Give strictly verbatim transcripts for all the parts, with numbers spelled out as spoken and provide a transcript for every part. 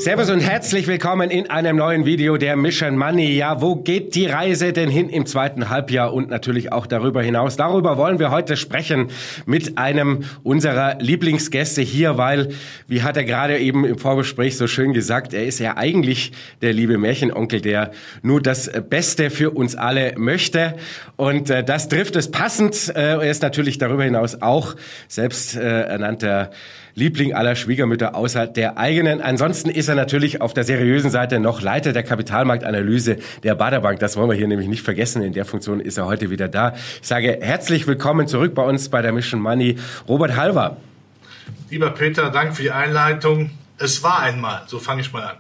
Servus und herzlich willkommen in einem neuen Video der Mission Money. Ja, wo geht die Reise denn hin im zweiten Halbjahr und natürlich auch darüber hinaus? Darüber wollen wir heute sprechen mit einem unserer Lieblingsgäste hier, weil, wie hat er gerade eben im Vorgespräch so schön gesagt, er ist ja eigentlich der liebe Märchenonkel, der nur das Beste für uns alle möchte. Und äh, das trifft es passend. Äh, er ist natürlich darüber hinaus auch selbst äh, ernannter Liebling aller Schwiegermütter außer der eigenen. Ansonsten ist er natürlich auf der seriösen Seite noch Leiter der Kapitalmarktanalyse der Baader Bank. Das wollen wir hier nämlich nicht vergessen. In der Funktion ist er heute wieder da. Ich sage herzlich willkommen zurück bei uns bei der Mission Money, Robert Halver. Lieber Peter, Dank für die Einleitung. Es war einmal, so fange ich mal an.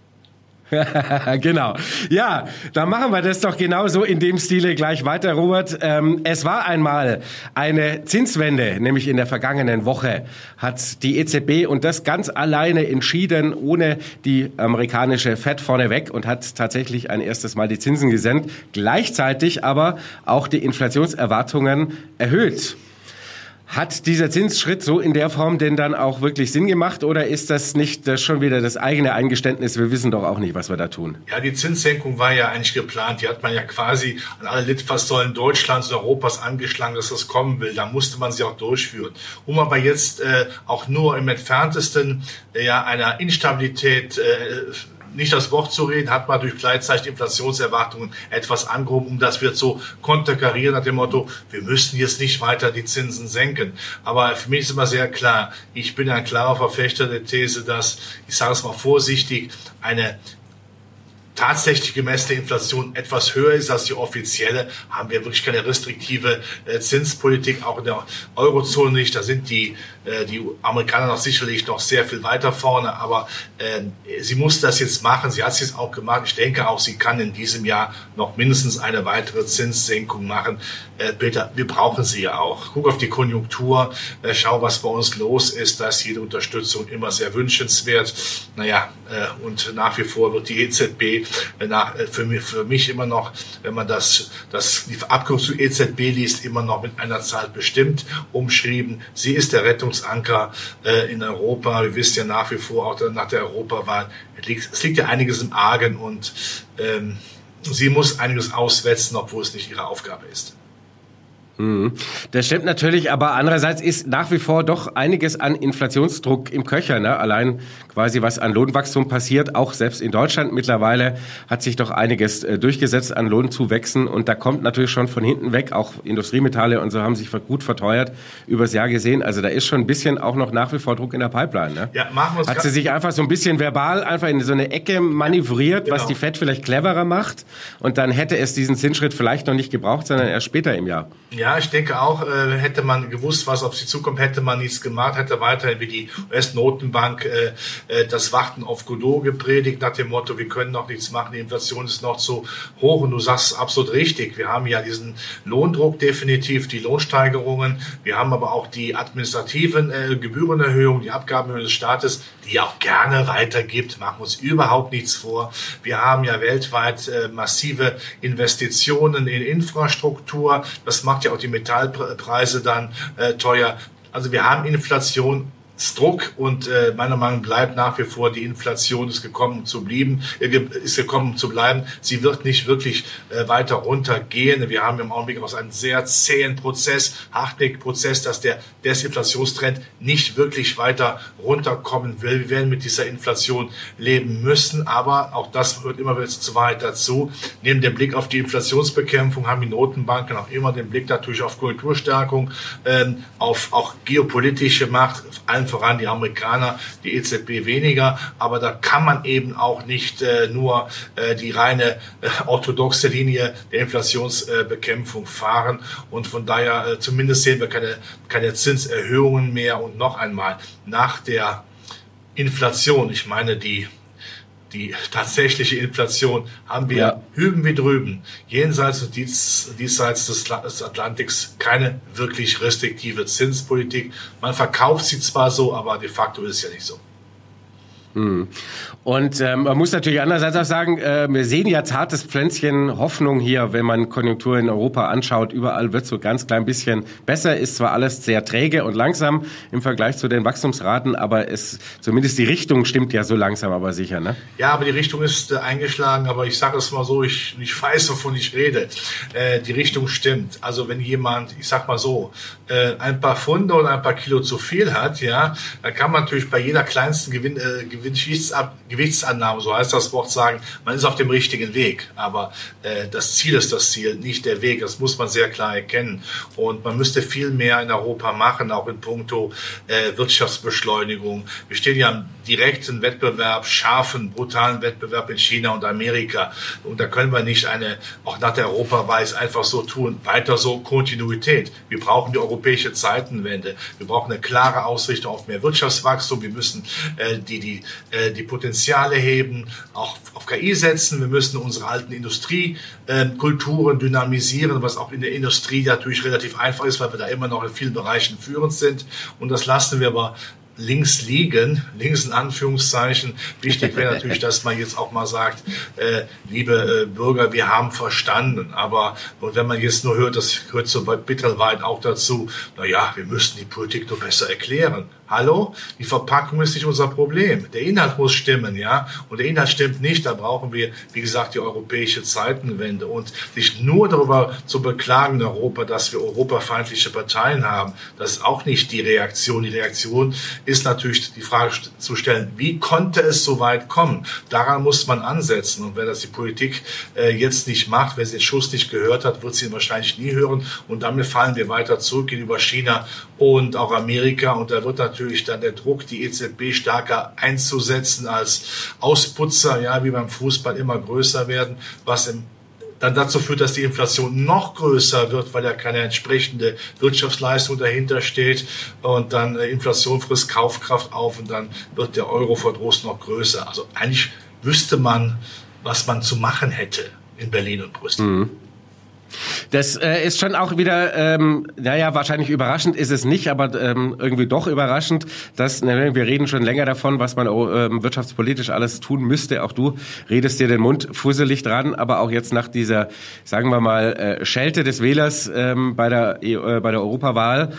Genau. Ja, dann machen wir das doch genauso in dem Stile gleich weiter, Robert. Ähm, es war einmal eine Zinswende, nämlich in der vergangenen Woche hat die E Z B und das ganz alleine entschieden, ohne die amerikanische Fed vorneweg und hat tatsächlich ein erstes Mal die Zinsen gesenkt, gleichzeitig aber auch die Inflationserwartungen erhöht. Hat dieser Zinsschritt so in der Form denn dann auch wirklich Sinn gemacht oder ist das nicht das schon wieder das eigene Eingeständnis? Wir wissen doch auch nicht, was wir da tun. Ja, die Zinssenkung war ja eigentlich geplant. Die hat man ja quasi an alle Litfaßsäulen Deutschlands und Europas angeschlagen, dass das kommen will. Da musste man sie auch durchführen. Um aber jetzt äh, auch nur im entferntesten äh, ja, einer Instabilität äh, nicht das Wort zu reden, hat man durch gleichzeitig Inflationserwartungen etwas angehoben, um das wieder zu konterkarieren nach dem Motto, wir müssen jetzt nicht weiter die Zinsen senken. Aber für mich ist immer sehr klar, ich bin ein klarer Verfechter der These, dass, ich sage es mal vorsichtig, eine tatsächlich gemessene Inflation etwas höher ist als die offizielle, haben wir wirklich keine restriktive äh, Zinspolitik, auch in der Eurozone nicht. Da sind die, äh, die Amerikaner noch sicherlich noch sehr viel weiter vorne, aber äh, sie muss das jetzt machen. Sie hat es jetzt auch gemacht. Ich denke auch, sie kann in diesem Jahr noch mindestens eine weitere Zinssenkung machen. Äh, Peter, wir brauchen sie ja auch. Guck auf die Konjunktur, äh, schau, was bei uns los ist. Da ist jede Unterstützung immer sehr wünschenswert. Naja, äh, und nach wie vor wird die E Z B Nach, für, mich, für mich immer noch, wenn man das, das die Abkürzung E Z B liest, immer noch mit einer Zahl bestimmt umschrieben. Sie ist der Rettungsanker äh, in Europa. Wir wissen ja nach wie vor, auch nach der Europawahl, es liegt, es liegt ja einiges im Argen und ähm, sie muss einiges auswetzen, obwohl es nicht ihre Aufgabe ist. Das stimmt natürlich, aber andererseits ist nach wie vor doch einiges an Inflationsdruck im Köcher, ne? Allein quasi was an Lohnwachstum passiert, auch selbst in Deutschland mittlerweile hat sich doch einiges äh, durchgesetzt an Lohnzuwächsen und da kommt natürlich schon von hinten weg, auch Industriemetalle und so haben sich gut verteuert übers Jahr gesehen, also da ist schon ein bisschen auch noch nach wie vor Druck in der Pipeline, ne? Ja, machen wir's. Hat sie sich einfach so ein bisschen verbal einfach in so eine Ecke manövriert, genau, was die Fed vielleicht cleverer macht und dann hätte es diesen Zinsschritt vielleicht noch nicht gebraucht, sondern erst später im Jahr. Ja, ich denke auch, äh, hätte man gewusst, was auf sie zukommt, hätte man nichts gemacht, hätte weiterhin wie die U S-Notenbank äh, äh, das Warten auf Godot gepredigt, nach dem Motto, wir können noch nichts machen, die Inflation ist noch zu hoch und du sagst absolut richtig, wir haben ja diesen Lohndruck definitiv, die Lohnsteigerungen, wir haben aber auch die administrativen äh, Gebührenerhöhungen, die Abgabenerhöhungen des Staates, die auch gerne weitergibt, machen uns überhaupt nichts vor. Wir haben ja weltweit äh, massive Investitionen in Infrastruktur, das macht ja auch die Metallpreise dann äh, teuer. Also wir haben Inflationsdruck und äh, meiner Meinung nach bleibt nach wie vor die Inflation ist gekommen um zu bleiben, äh, ist gekommen um zu bleiben. Sie wird nicht wirklich äh, weiter runtergehen. Wir haben im Augenblick auch einen sehr zähen Prozess, hartnäckigen Prozess, dass der Desinflationstrend nicht wirklich weiter runterkommen will. Wir werden mit dieser Inflation leben müssen, aber auch das wird immer wieder zur Wahrheit dazu. Neben dem Blick auf die Inflationsbekämpfung haben die Notenbanken auch immer den Blick natürlich auf Konjunkturstärkung, ähm, auf auch geopolitische Macht, allen voran die Amerikaner, die E Z B weniger, aber da kann man eben auch nicht äh, nur äh, die reine äh, orthodoxe Linie der Inflationsbekämpfung äh, fahren und von daher äh, zumindest sehen wir keine, keine Zinserhöhungen mehr und noch einmal nach der Inflation, ich meine die die tatsächliche Inflation haben wir ja. hüben wie drüben, jenseits und dies, diesseits des, des Atlantiks keine wirklich restriktive Zinspolitik. Man verkauft sie zwar so, aber de facto ist es ja nicht so. Und ähm, man muss natürlich andererseits auch sagen, äh, wir sehen ja zartes Pflänzchen Hoffnung hier, wenn man Konjunktur in Europa anschaut. Überall wird so ganz klein bisschen besser. Ist zwar alles sehr träge und langsam im Vergleich zu den Wachstumsraten, aber es zumindest die Richtung stimmt ja so langsam, aber sicher, ne? Ja, aber die Richtung ist äh, eingeschlagen. Aber ich sage es mal so, ich, ich weiß, wovon ich rede. Äh, die Richtung stimmt. Also wenn jemand, ich sag mal so, äh, ein paar Pfunde oder ein paar Kilo zu viel hat, ja, dann kann man natürlich bei jeder kleinsten Gewinn, äh, Gewichtsab Gewichtsannahme, so heißt das Wort, sagen, man ist auf dem richtigen Weg. Aber äh, das Ziel ist das Ziel, nicht der Weg. Das muss man sehr klar erkennen. Und man müsste viel mehr in Europa machen, auch in puncto äh, Wirtschaftsbeschleunigung. Wir stehen ja im direkten Wettbewerb, scharfen, brutalen Wettbewerb in China und Amerika. Und da können wir nicht eine, auch nach der Europaweise einfach so tun, weiter so Kontinuität. Wir brauchen die europäische Zeitenwende. Wir brauchen eine klare Ausrichtung auf mehr Wirtschaftswachstum. Wir müssen äh, die, die, äh, die Potenziale heben, auch auf K I setzen. Wir müssen unsere alten Industriekulturen äh, dynamisieren, was auch in der Industrie natürlich relativ einfach ist, weil wir da immer noch in vielen Bereichen führend sind. Und das lassen wir aber links liegen, links in Anführungszeichen. Wichtig wäre natürlich, dass man jetzt auch mal sagt, äh, liebe äh, Bürger, wir haben verstanden. Aber und wenn man jetzt nur hört, das gehört so bitterweit auch dazu, na ja, wir müssten die Politik nur besser erklären. Hallo? Die Verpackung ist nicht unser Problem. Der Inhalt muss stimmen, ja? Und der Inhalt stimmt nicht. Da brauchen wir, wie gesagt, die europäische Zeitenwende. Und sich nur darüber zu beklagen in Europa, dass wir europafeindliche Parteien haben, das ist auch nicht die Reaktion. Die Reaktion ist natürlich die Frage zu stellen, wie konnte es so weit kommen? Daran muss man ansetzen. Und wenn das die Politik äh, jetzt nicht macht, wenn sie den Schuss nicht gehört hat, wird sie ihn wahrscheinlich nie hören. Und damit fallen wir weiter zurück gegenüber China und auch Amerika. Und da wird natürlich natürlich dann der Druck, die E Z B stärker einzusetzen als Ausputzer, ja, wie beim Fußball immer größer werden, was im dann dazu führt, dass die Inflation noch größer wird, weil ja keine entsprechende Wirtschaftsleistung dahinter steht und dann äh, Inflation frisst Kaufkraft auf und dann wird der Euro-Verdruss noch größer. Also eigentlich wüsste man, was man zu machen hätte in Berlin und Brüssel. Mhm. Das äh, ist schon auch wieder, ähm, naja, wahrscheinlich überraschend ist es nicht, aber ähm, irgendwie doch überraschend, dass, ne, wir reden schon länger davon, was man ähm, wirtschaftspolitisch alles tun müsste. Auch du redest dir den Mund fusselig dran, aber auch jetzt nach dieser, sagen wir mal, äh, Schelte des Wählers ähm, bei der, äh, bei der Europawahl,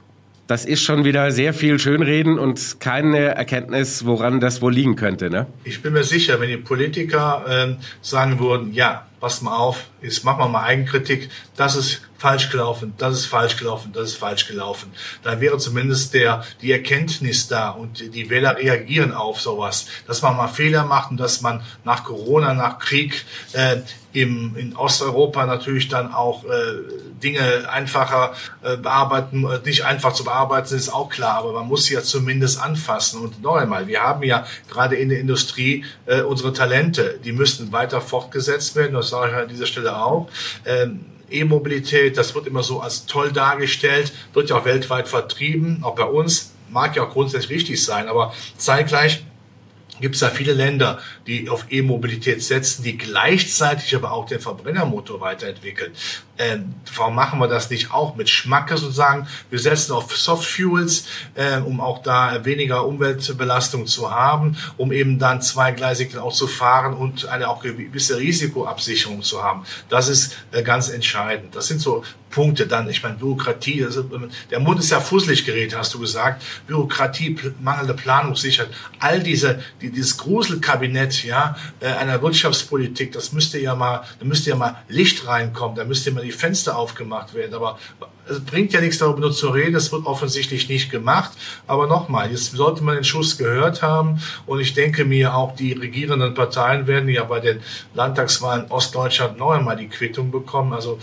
das ist schon wieder sehr viel Schönreden und keine Erkenntnis, woran das wohl liegen könnte, ne? Ich bin mir sicher, wenn die Politiker ähm, sagen würden, ja, pass mal auf, jetzt machen wir mal Eigenkritik, das ist falsch gelaufen, das ist falsch gelaufen, das ist falsch gelaufen. Dann wäre zumindest der die Erkenntnis da und die Wähler reagieren auf sowas, dass man mal Fehler macht und dass man nach Corona, nach Krieg äh, im in Osteuropa natürlich dann auch äh, Dinge einfacher äh, bearbeiten, äh, nicht einfach zu bearbeiten, ist auch klar, aber man muss sie ja zumindest anfassen. Und noch einmal, wir haben ja gerade in der Industrie äh, unsere Talente, die müssen weiter fortgesetzt werden, das sage ich an dieser Stelle auch. Ähm, E-Mobilität, das wird immer so als toll dargestellt, wird ja auch weltweit vertrieben, auch bei uns, mag ja auch grundsätzlich richtig sein, aber zeitgleich gibt es ja viele Länder, die auf E-Mobilität setzen, die gleichzeitig aber auch den Verbrennermotor weiterentwickeln. Ähm, warum machen wir das nicht auch mit Schmackes und sagen, wir setzen auf Soft Fuels, äh, um auch da weniger Umweltbelastung zu haben, um eben dann zweigleisig auch zu fahren und eine auch gewisse Risikoabsicherung zu haben. Das ist äh, ganz entscheidend. Das sind so Punkte dann. Ich meine, Bürokratie, also, der Mund ist ja fusselig geredet, hast du gesagt. Bürokratie, mangelnde Planungssicherheit, all diese, die, dieses Gruselkabinett, ja, äh, einer Wirtschaftspolitik, das müsste ja mal, da müsste ja mal Licht reinkommen, da müsste mal die Fenster aufgemacht werden. Aber es bringt ja nichts darüber nur zu reden, es wird offensichtlich nicht gemacht. Aber nochmal, jetzt sollte man den Schuss gehört haben und ich denke mir, auch die regierenden Parteien werden ja bei den Landtagswahlen Ostdeutschland noch einmal die Quittung bekommen. Also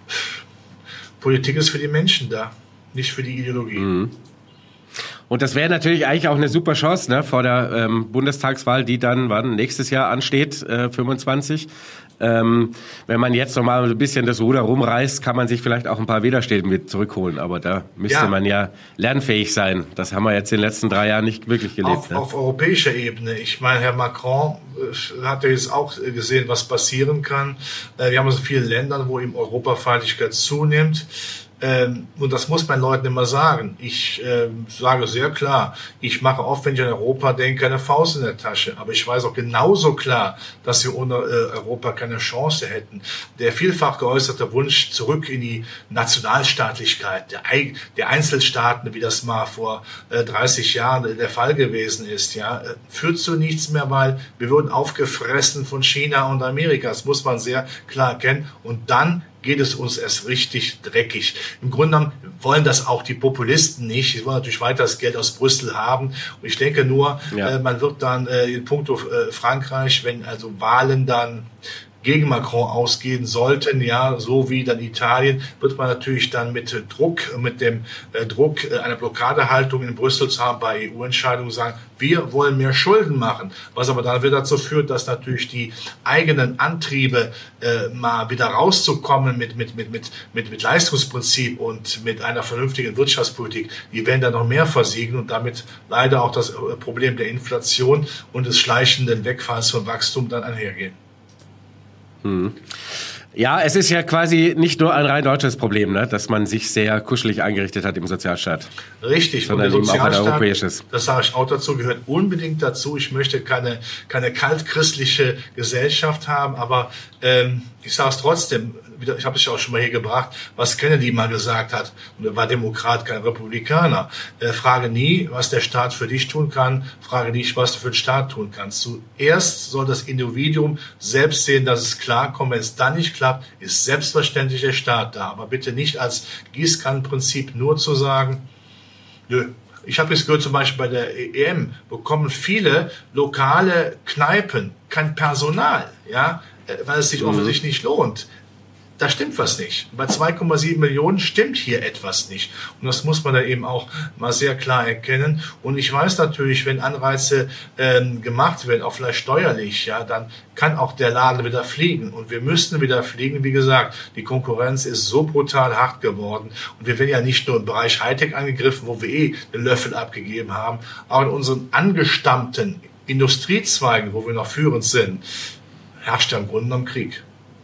Politik ist für die Menschen da, nicht für die Ideologie. Mhm. Und das wäre natürlich eigentlich auch eine super Chance, ne, vor der ähm, Bundestagswahl, die dann wann nächstes Jahr ansteht, äh, fünfundzwanzig. Ähm, wenn man jetzt noch mal ein bisschen das Ruder rumreißt, kann man sich vielleicht auch ein paar Wählerstimmen mit zurückholen. Aber da müsste ja. man ja lernfähig sein. Das haben wir jetzt in den letzten drei Jahren nicht wirklich gelebt. Auf, ne? auf europäischer Ebene. Ich meine, Herr Macron äh, hat ja jetzt auch gesehen, was passieren kann. Äh, wir haben also viele Länder, wo eben Europafeindlichkeit zunimmt. Ähm, und das muss man Leuten immer sagen. Ich ähm, sage sehr klar, ich mache oft, wenn ich an Europa denke, eine Faust in der Tasche. Aber ich weiß auch genauso klar, dass wir ohne äh, Europa keine Chance hätten. Der vielfach geäußerte Wunsch zurück in die Nationalstaatlichkeit der, der Einzelstaaten, wie das mal vor äh, dreißig Jahren der Fall gewesen ist, ja, äh, führt zu nichts mehr, weil wir wurden aufgefressen von China und Amerika. Das muss man sehr klar erkennen. Und dann geht es uns erst richtig dreckig. Im Grunde genommen wollen das auch die Populisten nicht. Sie wollen natürlich weiter das Geld aus Brüssel haben. Und ich denke nur, ja. äh, man wird dann äh, in puncto äh, Frankreich, wenn also Wahlen dann gegen Macron ausgehen sollten, ja, so wie dann Italien, wird man natürlich dann mit äh, Druck, mit dem äh, Druck äh, einer Blockadehaltung in Brüssel zu haben bei E U-Entscheidungen sagen, wir wollen mehr Schulden machen, was aber dann wieder dazu führt, dass natürlich die eigenen Antriebe äh, mal wieder rauszukommen mit mit mit mit mit mit Leistungsprinzip und mit einer vernünftigen Wirtschaftspolitik, die werden dann noch mehr versiegen und damit leider auch das äh, Problem der Inflation und des schleichenden Wegfalls von Wachstum dann einhergehen. Ja, es ist ja quasi nicht nur ein rein deutsches Problem, ne, dass man sich sehr kuschelig eingerichtet hat im Sozialstaat. Richtig, sondern eben auch ein europäisches. Das sage ich auch dazu, gehört unbedingt dazu. Ich möchte keine keine kaltchristliche Gesellschaft haben, aber ähm, ich sage es trotzdem, wieder, ich habe es ja auch schon mal hier gebracht, was Kennedy mal gesagt hat, und er war Demokrat, kein Republikaner. Äh, frage nie, was der Staat für dich tun kann, frage nicht, was du für den Staat tun kannst. Zuerst soll das Individuum selbst sehen, dass es klarkommt. Wenn es dann nicht klappt, ist selbstverständlich der Staat da. Aber bitte nicht als Gießkannenprinzip nur zu sagen, nö. Ich habe jetzt gehört, zum Beispiel bei der E M bekommen viele lokale Kneipen kein Personal, ja, weil es sich mhm. offensichtlich nicht lohnt. Da stimmt was nicht. Bei zwei Komma sieben Millionen stimmt hier etwas nicht. Und das muss man da eben auch mal sehr klar erkennen. Und ich weiß natürlich, wenn Anreize ähm, gemacht werden, auch vielleicht steuerlich, ja, dann kann auch der Laden wieder fliegen. Und wir müssten wieder fliegen. Wie gesagt, die Konkurrenz ist so brutal hart geworden. Und wir werden ja nicht nur im Bereich Hightech angegriffen, wo wir eh den Löffel abgegeben haben, auch in unseren angestammten Industriezweigen, wo wir noch führend sind, herrscht ja im Grunde genommen Krieg.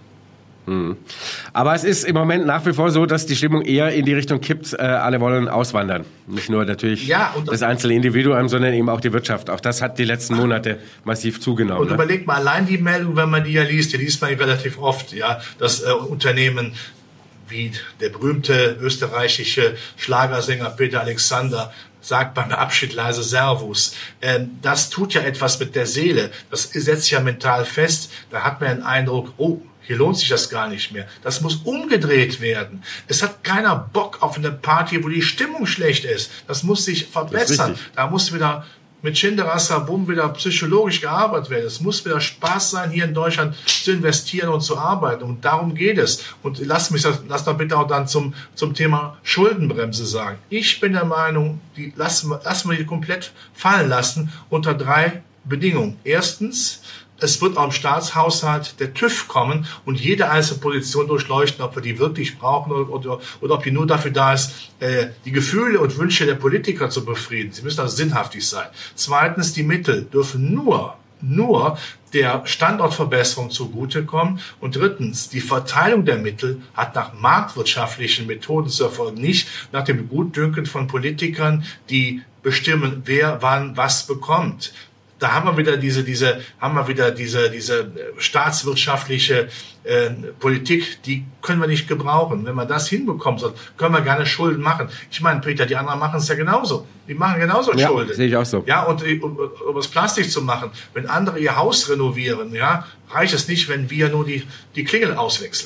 Hm. Aber es ist im Moment nach wie vor so, dass die Stimmung eher in die Richtung kippt, äh, alle wollen auswandern. Nicht nur natürlich ja, und das einzelne Individuum, sondern eben auch die Wirtschaft. Auch das hat die letzten Monate massiv zugenommen. Und ne? Überlegt mal allein die Meldung, wenn man die ja liest, die liest man relativ oft, ja, dass äh, Unternehmen wie der berühmte österreichische Schlagersänger Peter Alexander sagt beim Abschied leise Servus. Ähm, das tut ja etwas mit der Seele. Das setzt ja mental fest. Da hat man den Eindruck, oh, hier lohnt sich das gar nicht mehr. Das muss umgedreht werden. Es hat keiner Bock auf eine Party, wo die Stimmung schlecht ist. Das muss sich verbessern. Da muss wieder mit Shinderasa Bum wieder psychologisch gearbeitet werden. Es muss wieder Spaß sein, hier in Deutschland zu investieren und zu arbeiten. Und darum geht es. Und lass mich das, lass doch bitte auch dann zum, zum Thema Schuldenbremse sagen. Ich bin der Meinung, die lassen wir, lassen wir die komplett fallen lassen unter drei Bedingungen. Erstens, es wird auch im Staatshaushalt der TÜV kommen und jede einzelne Position durchleuchten, ob wir die wirklich brauchen oder, oder, oder ob die nur dafür da ist, äh, die Gefühle und Wünsche der Politiker zu befrieden. Sie müssen also sinnhaftig sein. Zweitens, die Mittel dürfen nur, nur der Standortverbesserung zugutekommen. Und drittens, die Verteilung der Mittel hat nach marktwirtschaftlichen Methoden zu erfolgen, nicht nach dem Gutdünken von Politikern, die bestimmen, wer wann was bekommt. Da haben wir wieder diese, diese, haben wir wieder diese, diese staatswirtschaftliche äh, Politik, die können wir nicht gebrauchen. Wenn man das hinbekommen soll, können wir gerne Schulden machen. Ich meine, Peter, die anderen machen es ja genauso. Die machen genauso ja, Schulden. Sehe ich auch so. Ja, und um, um es plastisch zu machen, wenn andere ihr Haus renovieren, ja, reicht es nicht, wenn wir nur die, die Klingel auswechseln.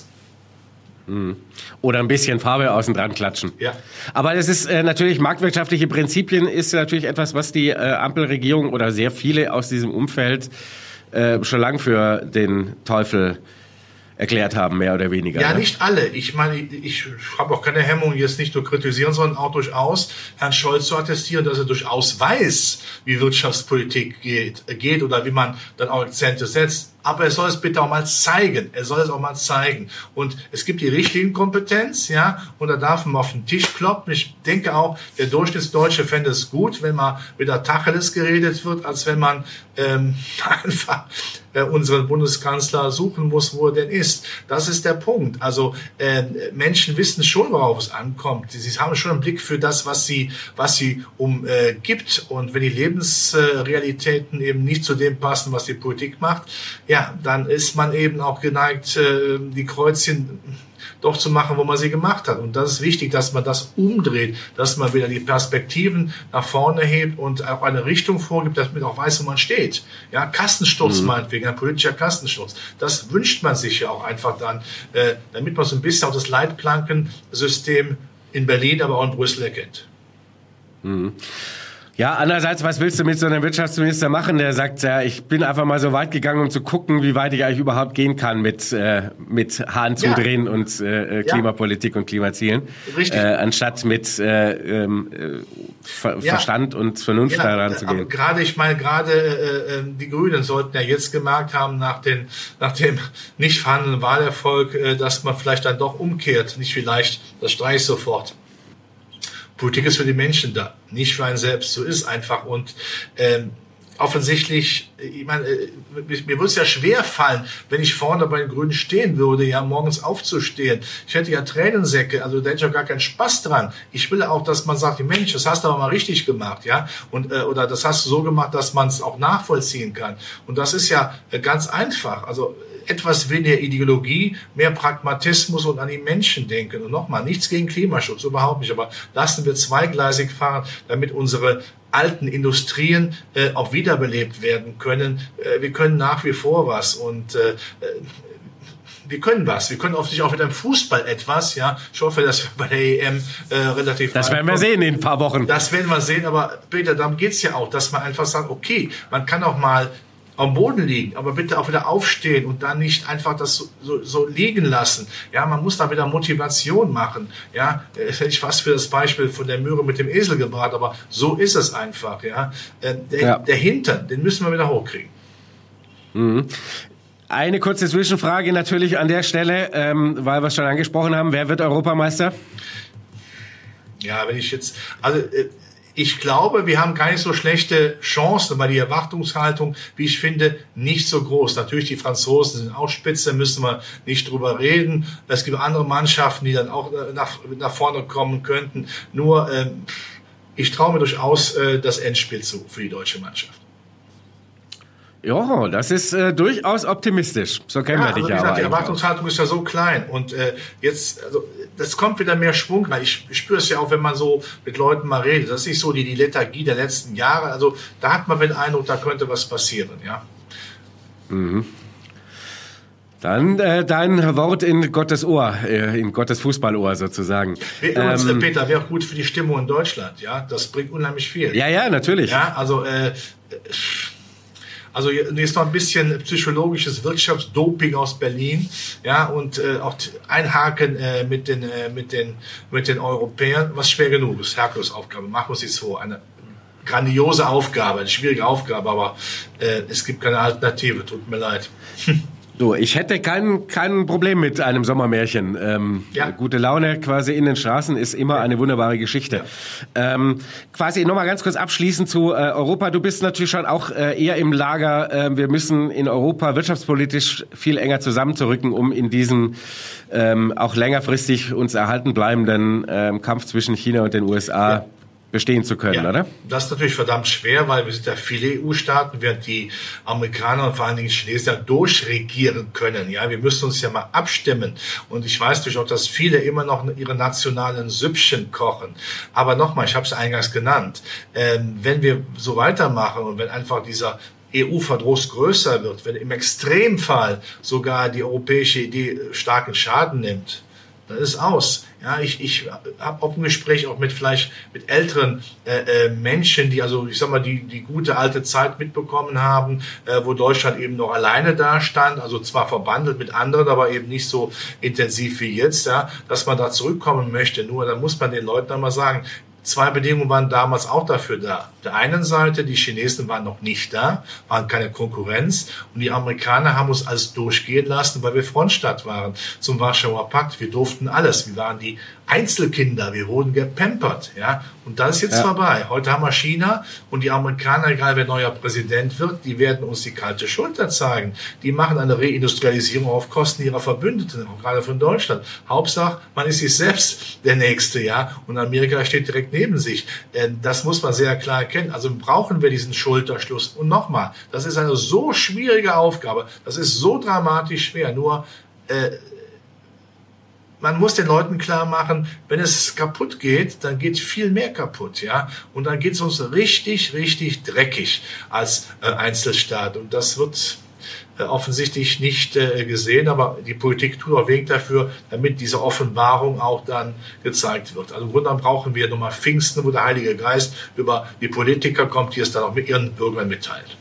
Oder ein bisschen Farbe außen dran klatschen. Ja. Aber das ist äh, natürlich, marktwirtschaftliche Prinzipien ist natürlich etwas, was die äh, Ampelregierung oder sehr viele aus diesem Umfeld äh, schon lang für den Teufel erklärt haben, mehr oder weniger. Ja, ne? Nicht alle. Ich meine, ich habe auch keine Hemmung, jetzt nicht nur kritisieren, sondern auch durchaus Herrn Scholz zu attestieren, dass er durchaus weiß, wie Wirtschaftspolitik geht, geht oder wie man dann auch Akzente setzt. aber er soll es bitte auch mal zeigen. Er soll es auch mal zeigen. Und es gibt die Richtlinienkompetenz, ja, und da darf man auf den Tisch kloppen. Ich denke auch, der Durchschnittsdeutsche fände es gut, wenn mal wieder Tacheles geredet wird, als wenn man ähm, einfach äh, unseren Bundeskanzler suchen muss, wo er denn ist. Das ist der Punkt. Also äh, Menschen wissen schon, worauf es ankommt. Sie, sie haben schon einen Blick für das, was sie, was sie umgibt. Äh, und wenn die Lebensrealitäten äh, eben nicht zu dem passen, was die Politik macht, ja, dann ist man eben auch geneigt, äh, die Kreuzchen doch zu machen, wo man sie gemacht hat. Und das ist wichtig, dass man das umdreht, dass man wieder die Perspektiven nach vorne hebt und auch eine Richtung vorgibt, dass man auch weiß, wo man steht. Ja, Kastensturz mhm. meinetwegen, ein politischer Kastensturz. Das wünscht man sich ja auch einfach dann, äh, damit man so ein bisschen auch das Leitplankensystem in Berlin, aber auch in Brüssel erkennt. Mhm. Ja, andererseits, was willst du mit so einem Wirtschaftsminister machen, der sagt, ja, ich bin einfach mal so weit gegangen, um zu gucken, wie weit ich eigentlich überhaupt gehen kann mit äh, mit Hahn zudrehen ja. und äh, Klimapolitik ja. und Klimazielen, Richtig. Äh, anstatt mit äh, äh, Ver- ja. Verstand und Vernunft ja, daran zu gehen. Aber gerade, ich meine, gerade äh, die Grünen sollten ja jetzt gemerkt haben, nach den nach dem nicht vorhandenen Wahlerfolg, äh, dass man vielleicht dann doch umkehrt, nicht vielleicht, das streiche ich sofort. Politik ist für die Menschen da, nicht für einen selbst. So ist es einfach. Und ähm, offensichtlich, ich meine, äh, mir würde es ja schwer fallen, wenn ich vorne bei den Grünen stehen würde, ja, morgens aufzustehen. Ich hätte ja Tränensäcke, also da hätte ich auch gar keinen Spaß dran. Ich will auch, dass man sagt, Mensch, das hast du aber mal richtig gemacht, ja, und äh, oder das hast du so gemacht, dass man es auch nachvollziehen kann. Und das ist ja äh, ganz einfach. Also etwas weniger Ideologie, mehr Pragmatismus und an die Menschen denken. Und nochmal, nichts gegen Klimaschutz, überhaupt nicht. Aber lassen wir zweigleisig fahren, damit unsere alten Industrien äh, auch wiederbelebt werden können. Äh, wir können nach wie vor was und äh, wir können was. Wir können offensichtlich auch mit dem Fußball etwas. Ja, ich hoffe, dass wir bei der E M äh, relativ. Das werden wir sehen in ein paar Wochen. Das werden wir sehen. Aber Peter, darum geht's ja auch, dass man einfach sagt, okay, man kann auch mal am Boden liegen, aber bitte auch wieder aufstehen und dann nicht einfach das so, so, so liegen lassen. Ja, man muss da wieder Motivation machen. Ja, das hätte ich fast für das Beispiel von der Möhre mit dem Esel gebracht, aber so ist es einfach. Ja, der, ja. der Hintern, den müssen wir wieder hochkriegen. Mhm. Eine kurze Zwischenfrage natürlich an der Stelle, ähm, weil wir es schon angesprochen haben. Wer wird Europameister? Ja, wenn ich jetzt, also äh, ich glaube, wir haben gar nicht so schlechte Chancen, weil die Erwartungshaltung, wie ich finde, nicht so groß. Natürlich, die Franzosen sind auch spitze, müssen wir nicht drüber reden. Es gibt andere Mannschaften, die dann auch nach, nach vorne kommen könnten. Nur, ähm, ich traue mir durchaus äh, das Endspiel zu für die deutsche Mannschaft. Ja, das ist äh, durchaus optimistisch. So kennen ja, wir dich also, ja. Gesagt, die Erwartungshaltung auch. Ist ja so klein. Und äh, jetzt, also das kommt wieder mehr Schwung rein. Ich, ich spüre es ja auch, wenn man so mit Leuten mal redet. Das ist nicht so die, die Lethargie der letzten Jahre. Also da hat man den Eindruck, da könnte was passieren. Ja. Mhm. Dann äh, dein Wort in Gottes Ohr, äh, in Gottes Fußballohr sozusagen. Übrigens, ähm, Peter, wäre auch gut für die Stimmung in Deutschland. Ja, das bringt unheimlich viel. Ja, ja, natürlich. Ja, also äh, Also jetzt noch ein bisschen psychologisches Wirtschaftsdoping aus Berlin, ja, und äh, auch einhaken äh, mit den äh, mit den mit den Europäern, was schwer genug ist. Herkulesaufgabe, machen wir uns jetzt vor, eine grandiose Aufgabe, eine schwierige Aufgabe, aber äh, es gibt keine Alternative. Tut mir leid. So, ich hätte kein, kein Problem mit einem Sommermärchen. Ähm, ja. Gute Laune quasi in den Straßen ist immer eine wunderbare Geschichte. Ja. Ähm, quasi nochmal ganz kurz abschließend zu äh, Europa. Du bist natürlich schon auch äh, eher im Lager, äh, wir müssen in Europa wirtschaftspolitisch viel enger zusammenzurücken, um in diesem ähm, auch längerfristig uns erhalten bleibenden ähm, Kampf zwischen China und den U S A ja. bestehen zu können, ja, oder? Das ist natürlich verdammt schwer, weil wir sind ja viele E U-Staaten, während die Amerikaner und vor allen Dingen Chinesen ja durchregieren können. Ja, wir müssen uns ja mal abstimmen. Und ich weiß natürlich auch, dass viele immer noch ihre nationalen Süppchen kochen. Aber nochmal, ich habe es eingangs genannt, ähm, wenn wir so weitermachen und wenn einfach dieser E U-Verdruss größer wird, wenn im Extremfall sogar die europäische Idee starken Schaden nimmt, dann ist aus. Ja, ich, ich habe auch ein Gespräch auch mit vielleicht mit älteren äh, äh, Menschen, die also, ich sag mal, die die gute alte Zeit mitbekommen haben, äh, wo Deutschland eben noch alleine da stand, also zwar verbandelt mit anderen, aber eben nicht so intensiv wie jetzt, ja, dass man da zurückkommen möchte. Nur dann muss man den Leuten einmal sagen, zwei Bedingungen waren damals auch dafür da. Auf der einen Seite, die Chinesen waren noch nicht da, waren keine Konkurrenz und die Amerikaner haben uns alles durchgehen lassen, weil wir Frontstaat waren zum Warschauer Pakt. Wir durften alles. Wir waren die Einzelkinder, wir wurden gepampert, ja. Und das ist jetzt ja. vorbei. Heute haben wir China und die Amerikaner, egal wer neuer Präsident wird, die werden uns die kalte Schulter zeigen. Die machen eine Reindustrialisierung auf Kosten ihrer Verbündeten, auch gerade von Deutschland. Hauptsache, man ist sich selbst der Nächste, ja. Und Amerika steht direkt neben sich. Das muss man sehr klar erkennen. Also brauchen wir diesen Schulterschluss. Und nochmal, das ist eine so schwierige Aufgabe. Das ist so dramatisch schwer. Nur, äh, man muss den Leuten klar machen, wenn es kaputt geht, dann geht viel mehr kaputt, ja. Und dann geht es uns richtig, richtig dreckig als äh, Einzelstaat. Und das wird äh, offensichtlich nicht äh, gesehen, aber die Politik tut auch Weg dafür, damit diese Offenbarung auch dann gezeigt wird. Also im Grunde brauchen wir nochmal Pfingsten, wo der Heilige Geist über die Politiker kommt, die es dann auch mit ihren Bürgern mitteilt.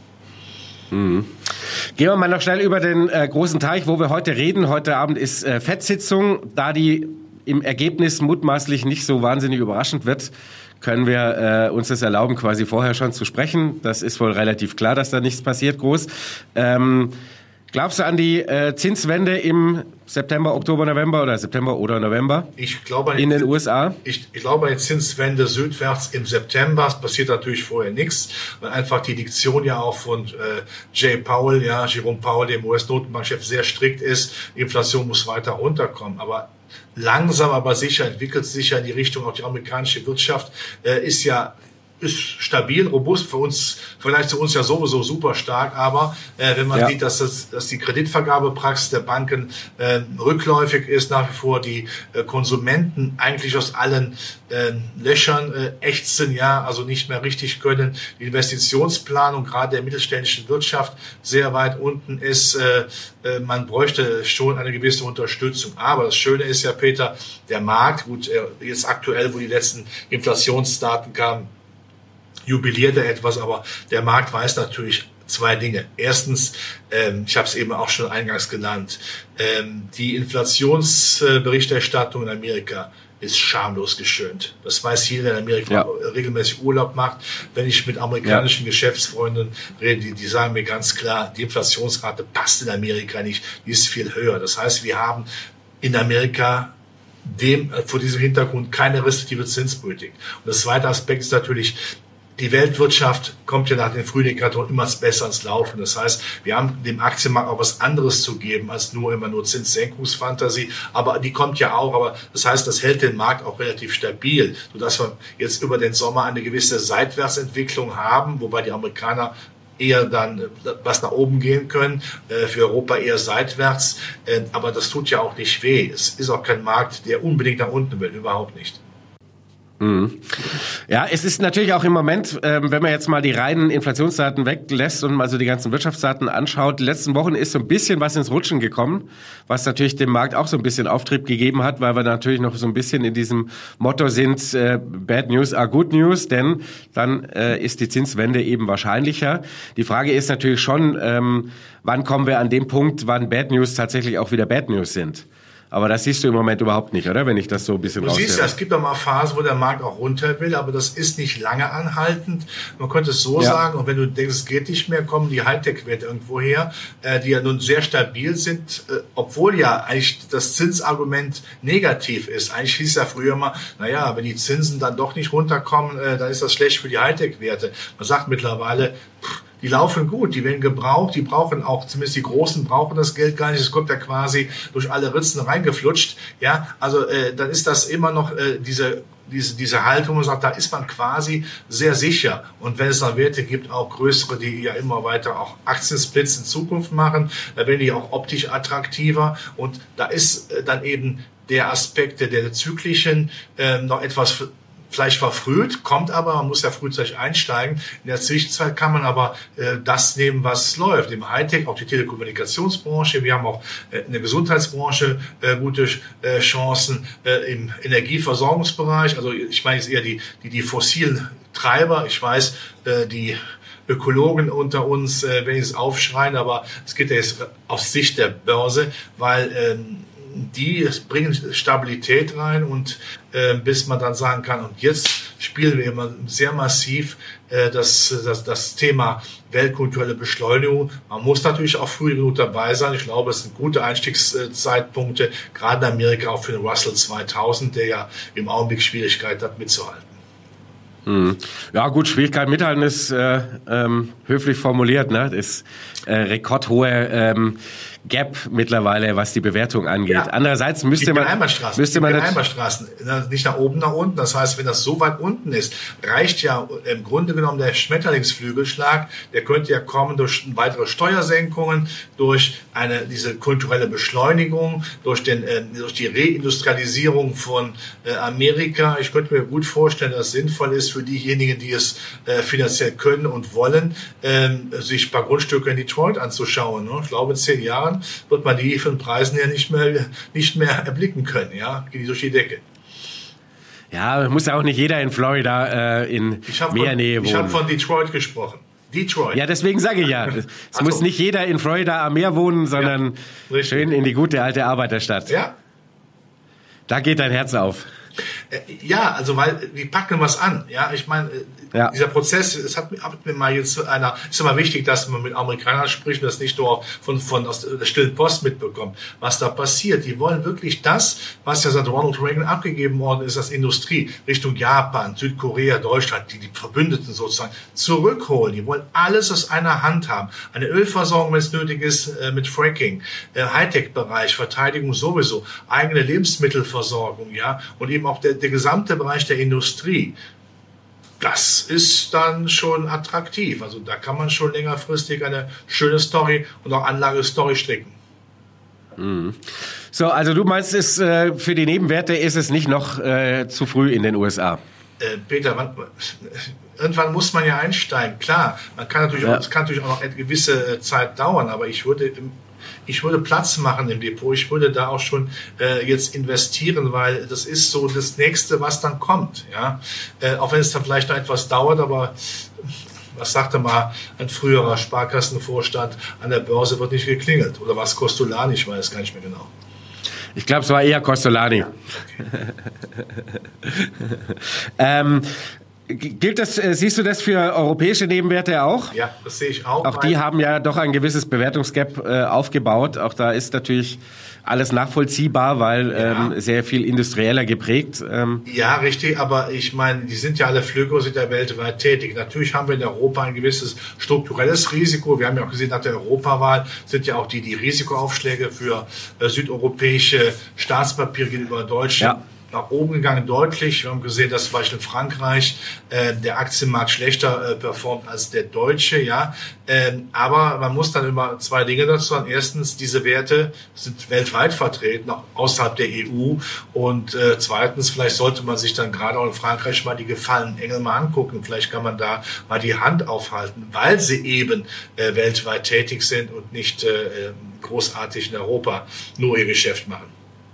Mhm. Gehen wir mal noch schnell über den äh, großen Teich, wo wir heute reden. Heute Abend ist äh, Fed-Sitzung. Da die im Ergebnis mutmaßlich nicht so wahnsinnig überraschend wird, können wir äh, uns das erlauben, quasi vorher schon zu sprechen. Das ist wohl relativ klar, dass da nichts passiert groß. Ähm, glaubst du an die äh, Zinswende im September, Oktober, November oder September oder November ich glaube, in den U S A? Ich, ich glaube, eine Zinswende südwärts im September. Es passiert natürlich vorher nichts, weil einfach die Diktion ja auch von äh, Jay Powell, ja, Jerome Powell, dem U S-Notenbankchef, sehr strikt ist. Die Inflation muss weiter runterkommen. Aber langsam, aber sicher entwickelt sich ja in die Richtung, auch die amerikanische Wirtschaft äh, ist ja ist stabil, robust, für uns, vielleicht zu uns ja sowieso super stark, aber äh, wenn man ja. sieht, dass, das, dass die Kreditvergabepraxis der Banken äh, rückläufig ist, nach wie vor die äh, Konsumenten eigentlich aus allen äh, Löchern äh, ächzen, ja, also nicht mehr richtig können, die Investitionsplanung gerade der mittelständischen Wirtschaft sehr weit unten ist, äh, äh, man bräuchte schon eine gewisse Unterstützung. Aber das Schöne ist ja, Peter, der Markt, gut, äh, jetzt aktuell, wo die letzten Inflationsdaten kamen, jubiliert er etwas, aber der Markt weiß natürlich zwei Dinge. Erstens, ähm, ich habe es eben auch schon eingangs genannt, ähm, die Inflationsberichterstattung in Amerika ist schamlos geschönt. Das weiß jeder, der in Amerika ja. regelmäßig Urlaub macht. Wenn ich mit amerikanischen ja. Geschäftsfreunden rede, die, die sagen mir ganz klar, die Inflationsrate passt in Amerika nicht, die ist viel höher. Das heißt, wir haben in Amerika dem, vor diesem Hintergrund keine restriktive Zinspolitik. Und das zweite Aspekt ist natürlich, die Weltwirtschaft kommt ja nach den Frühindikatoren immer besser ins Laufen. Das heißt, wir haben dem Aktienmarkt auch was anderes zu geben als nur immer nur Zinssenkungsfantasie. Aber die kommt ja auch. Aber das heißt, das hält den Markt auch relativ stabil, sodass wir jetzt über den Sommer eine gewisse Seitwärtsentwicklung haben, wobei die Amerikaner eher dann was nach oben gehen können, für Europa eher seitwärts. Aber das tut ja auch nicht weh. Es ist auch kein Markt, der unbedingt nach unten will, überhaupt nicht. Ja, es ist natürlich auch im Moment, ähm, wenn man jetzt mal die reinen Inflationsdaten weglässt und mal so die ganzen Wirtschaftsdaten anschaut, die letzten Wochen ist so ein bisschen was ins Rutschen gekommen, was natürlich dem Markt auch so ein bisschen Auftrieb gegeben hat, weil wir natürlich noch so ein bisschen in diesem Motto sind, äh, Bad News are Good News, denn dann äh, ist die Zinswende eben wahrscheinlicher. Die Frage ist natürlich schon, ähm, wann kommen wir an dem Punkt, wann Bad News tatsächlich auch wieder Bad News sind. Aber das siehst du im Moment überhaupt nicht, oder? Wenn ich das so ein bisschen raushöre. Du siehst ja, es gibt auch mal Phasen, wo der Markt auch runter will, aber das ist nicht lange anhaltend. Man könnte es so ja. sagen, und wenn du denkst, es geht nicht mehr, kommen die Hightech-Werte irgendwo her, äh, die ja nun sehr stabil sind, äh, obwohl ja eigentlich das Zinsargument negativ ist. Eigentlich hieß ja früher mal, naja, wenn die Zinsen dann doch nicht runterkommen, äh, dann ist das schlecht für die Hightech-Werte. Man sagt mittlerweile, pff, die laufen gut, die werden gebraucht, die brauchen auch, zumindest die Großen brauchen das Geld gar nicht, es kommt ja quasi durch alle Ritzen reingeflutscht, ja, also äh, dann ist das immer noch äh, diese diese diese Haltung, man sagt, da ist man quasi sehr sicher. Und wenn es dann Werte gibt, auch größere, die ja immer weiter auch Aktiensplits in Zukunft machen, da werden die auch optisch attraktiver und da ist äh, dann eben der Aspekt der, der zyklischen äh, noch etwas vielleicht verfrüht, kommt aber, man muss ja frühzeitig einsteigen. In der Zwischenzeit kann man aber äh, das nehmen, was läuft. Im Hightech, auch die Telekommunikationsbranche, wir haben auch äh, in der Gesundheitsbranche äh, gute äh, Chancen, äh, im Energieversorgungsbereich, also ich meine jetzt eher die, die, die fossilen Treiber. Ich weiß, äh, die Ökologen unter uns, äh, wenn sie es aufschreien, aber es geht ja jetzt aus Sicht der Börse, weil ähm, die bringen Stabilität rein und äh, bis man dann sagen kann, und jetzt spielen wir immer sehr massiv äh, das, das, das Thema weltkulturelle Beschleunigung. Man muss natürlich auch früh genug dabei sein. Ich glaube, es sind gute Einstiegszeitpunkte, gerade in Amerika auch für den Russell zweitausend, der ja im Augenblick Schwierigkeiten hat mitzuhalten. Hm. Ja gut, Schwierigkeit mithalten ist äh, ähm, höflich formuliert, ne? Ist äh, rekordhohe ähm, Gap mittlerweile, was die Bewertung angeht. Ja. Andererseits müsste man müsste man Einbahnstraßen, nicht nach oben, nach unten. Das heißt, wenn das so weit unten ist, reicht ja im Grunde genommen der Schmetterlingsflügelschlag. Der könnte ja kommen durch weitere Steuersenkungen, durch eine diese kulturelle Beschleunigung, durch den äh, durch die Reindustrialisierung von äh, Amerika. Ich könnte mir gut vorstellen, dass es sinnvoll ist für diejenigen, die es äh, finanziell können und wollen, äh, sich ein paar Grundstücke in Detroit anzuschauen. Ne? Ich glaube, in zehn Jahren wird man die von Preisen ja nicht mehr, nicht mehr erblicken können, ja, geht die durch die Decke. Ja, muss ja auch nicht jeder in Florida äh, in Meernähe wohnen. Ich habe von Detroit gesprochen. Detroit. Ja, deswegen sage ich ja, es also, muss nicht jeder in Florida am Meer wohnen, sondern ja, schön in die gute alte Arbeiterstadt. Ja. Da geht dein Herz auf. Ja, also weil die packen was an. Ja, ich meine, ja. dieser Prozess, es hat, hat mir mal jetzt einer, ist immer wichtig, dass man mit Amerikanern spricht und das nicht nur von, von aus der stillen Post mitbekommt, was da passiert. Die wollen wirklich das, was ja seit Ronald Reagan abgegeben worden ist, als Industrie Richtung Japan, Südkorea, Deutschland, die, die Verbündeten sozusagen zurückholen. Die wollen alles aus einer Hand haben. Eine Ölversorgung, wenn es nötig ist, mit Fracking, Hightech-Bereich, Verteidigung sowieso, eigene Lebensmittelversorgung, ja, und eben auch der, der gesamte Bereich der Industrie. Das ist dann schon attraktiv. Also da kann man schon längerfristig eine schöne Story und auch Anlagestory stricken. Mhm. So, also du meinst, es, äh, für die Nebenwerte ist es nicht noch äh, zu früh in den U S A? Äh, Peter, man, irgendwann muss man ja einsteigen. Klar, man kann natürlich ja. auch, es kann natürlich auch noch eine gewisse Zeit dauern, aber ich würde im Ich würde Platz machen im Depot. Ich würde da auch schon äh, jetzt investieren, weil das ist so das Nächste, was dann kommt. Ja, äh, auch wenn es dann vielleicht noch etwas dauert, aber was sagte mal ein früherer Sparkassenvorstand, an der Börse wird nicht geklingelt. Oder was Costolani, ich weiß gar nicht mehr genau. Ich glaube, es war eher Costolani. Ja, okay. ähm, Gilt das, siehst du das für europäische Nebenwerte auch? Ja, das sehe ich auch. Auch die haben ja doch ein gewisses Bewertungsgap äh, aufgebaut. Auch da ist natürlich alles nachvollziehbar, weil ja. ähm, sehr viel industrieller geprägt. Ähm. Ja, richtig, aber ich meine, die sind ja alle Flügel, sind ja weltweit tätig. Natürlich haben wir in Europa ein gewisses strukturelles Risiko. Wir haben ja auch gesehen, nach der Europawahl sind ja auch die, die Risikoaufschläge für äh, südeuropäische Staatspapiere gegenüber Deutschland ja. nach oben gegangen, deutlich. Wir haben gesehen, dass zum Beispiel in Frankreich äh, der Aktienmarkt schlechter äh, performt als der deutsche, ja. Ähm, aber man muss dann immer zwei Dinge dazu sagen. Erstens, diese Werte sind weltweit vertreten, auch außerhalb der E U. Und äh, zweitens, vielleicht sollte man sich dann gerade auch in Frankreich mal die gefallenen Engel mal angucken. Vielleicht kann man da mal die Hand aufhalten, weil sie eben äh, weltweit tätig sind und nicht äh, großartig in Europa nur ihr Geschäft machen.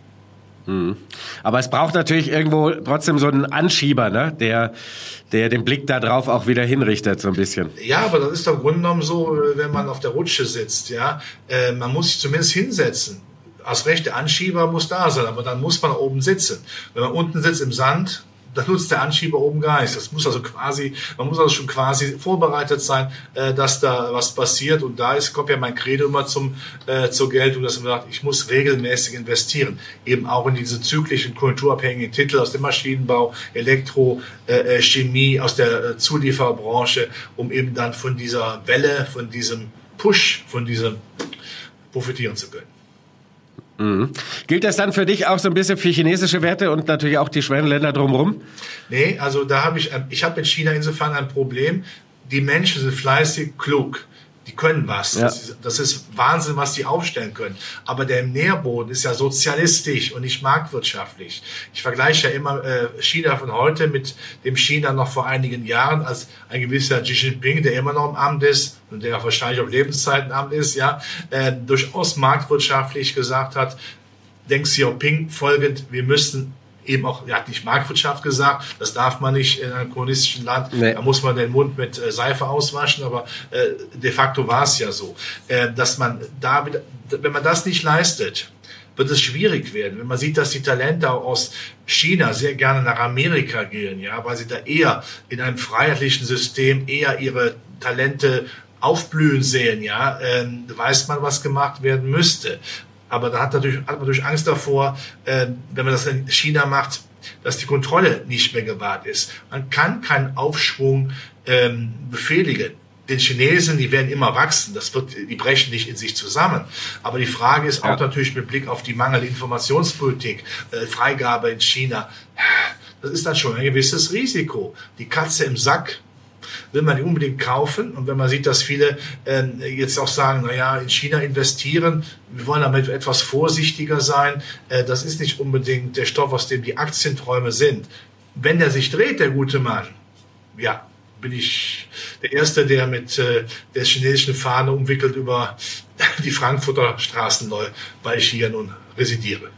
Aber es braucht natürlich irgendwo trotzdem so einen Anschieber, ne? der, der den Blick da drauf auch wieder hinrichtet, so ein bisschen. Ja, aber das ist doch im Grunde genommen so, wenn man auf der Rutsche sitzt. Ja, äh, man muss sich zumindest hinsetzen. Als rechte Anschieber muss da sein, aber dann muss man oben sitzen. Wenn man unten sitzt im Sand, dann nutzt der Anschieber oben gar nichts. Das muss also quasi, man muss also schon quasi vorbereitet sein, äh, dass da was passiert. Und da ist, kommt ja mein Credo immer zum, äh, zur Geltung, dass man sagt, ich muss regelmäßig investieren. Eben auch in diese zyklischen, kulturabhängigen Titel aus dem Maschinenbau, Elektro, äh, Chemie, aus der äh, Zuliefererbranche, um eben dann von dieser Welle, von diesem Push, von diesem profitieren zu können. Mhm. Gilt das dann für dich auch so ein bisschen für chinesische Werte und natürlich auch die Schwellenländer drumherum? Nee, also da habe ich, ich habe in China insofern ein Problem. Die Menschen sind fleißig, klug. Die können was. Ja. Das, ist, das ist Wahnsinn, was die aufstellen können. Aber der Nährboden ist ja sozialistisch und nicht marktwirtschaftlich. Ich vergleiche ja immer äh, China von heute mit dem China noch vor einigen Jahren, als ein gewisser Xi Jinping, der immer noch im Amt ist und der wahrscheinlich auf Lebenszeit im Amt ist, ja, äh, durchaus marktwirtschaftlich gesagt hat, Deng Xiaoping folgend, wir müssen eben auch, er hat nicht Marktwirtschaft gesagt, das darf man nicht in einem kommunistischen Land, nee. Da muss man den Mund mit äh, Seife auswaschen, aber äh, de facto war es ja so, äh, dass man da, wenn man das nicht leistet, wird es schwierig werden. Wenn man sieht, dass die Talente aus China sehr gerne nach Amerika gehen, ja, weil sie da eher in einem freiheitlichen System eher ihre Talente aufblühen sehen, ja, ähm, weiß man, was gemacht werden müsste. Aber da hat, natürlich, hat man natürlich Angst davor, äh, wenn man das in China macht, dass die Kontrolle nicht mehr gewahrt ist. Man kann keinen Aufschwung ähm, befehligen. Den Chinesen, die werden immer wachsen, das wird, die brechen nicht in sich zusammen. Aber die Frage ist auch ja. natürlich mit Blick auf die mangelnde Informationspolitik, äh, Freigabe in China, das ist dann schon ein gewisses Risiko. Die Katze im Sack will man die unbedingt kaufen. Und wenn man sieht, dass viele äh, jetzt auch sagen, na ja, in China investieren, wir wollen damit etwas vorsichtiger sein, äh, das ist nicht unbedingt der Stoff, aus dem die Aktienträume sind. Wenn der sich dreht, der gute Mann, ja, bin ich der Erste, der mit äh, der chinesischen Fahne umwickelt über die Frankfurter Straßen läuft, weil ich hier nun residiere.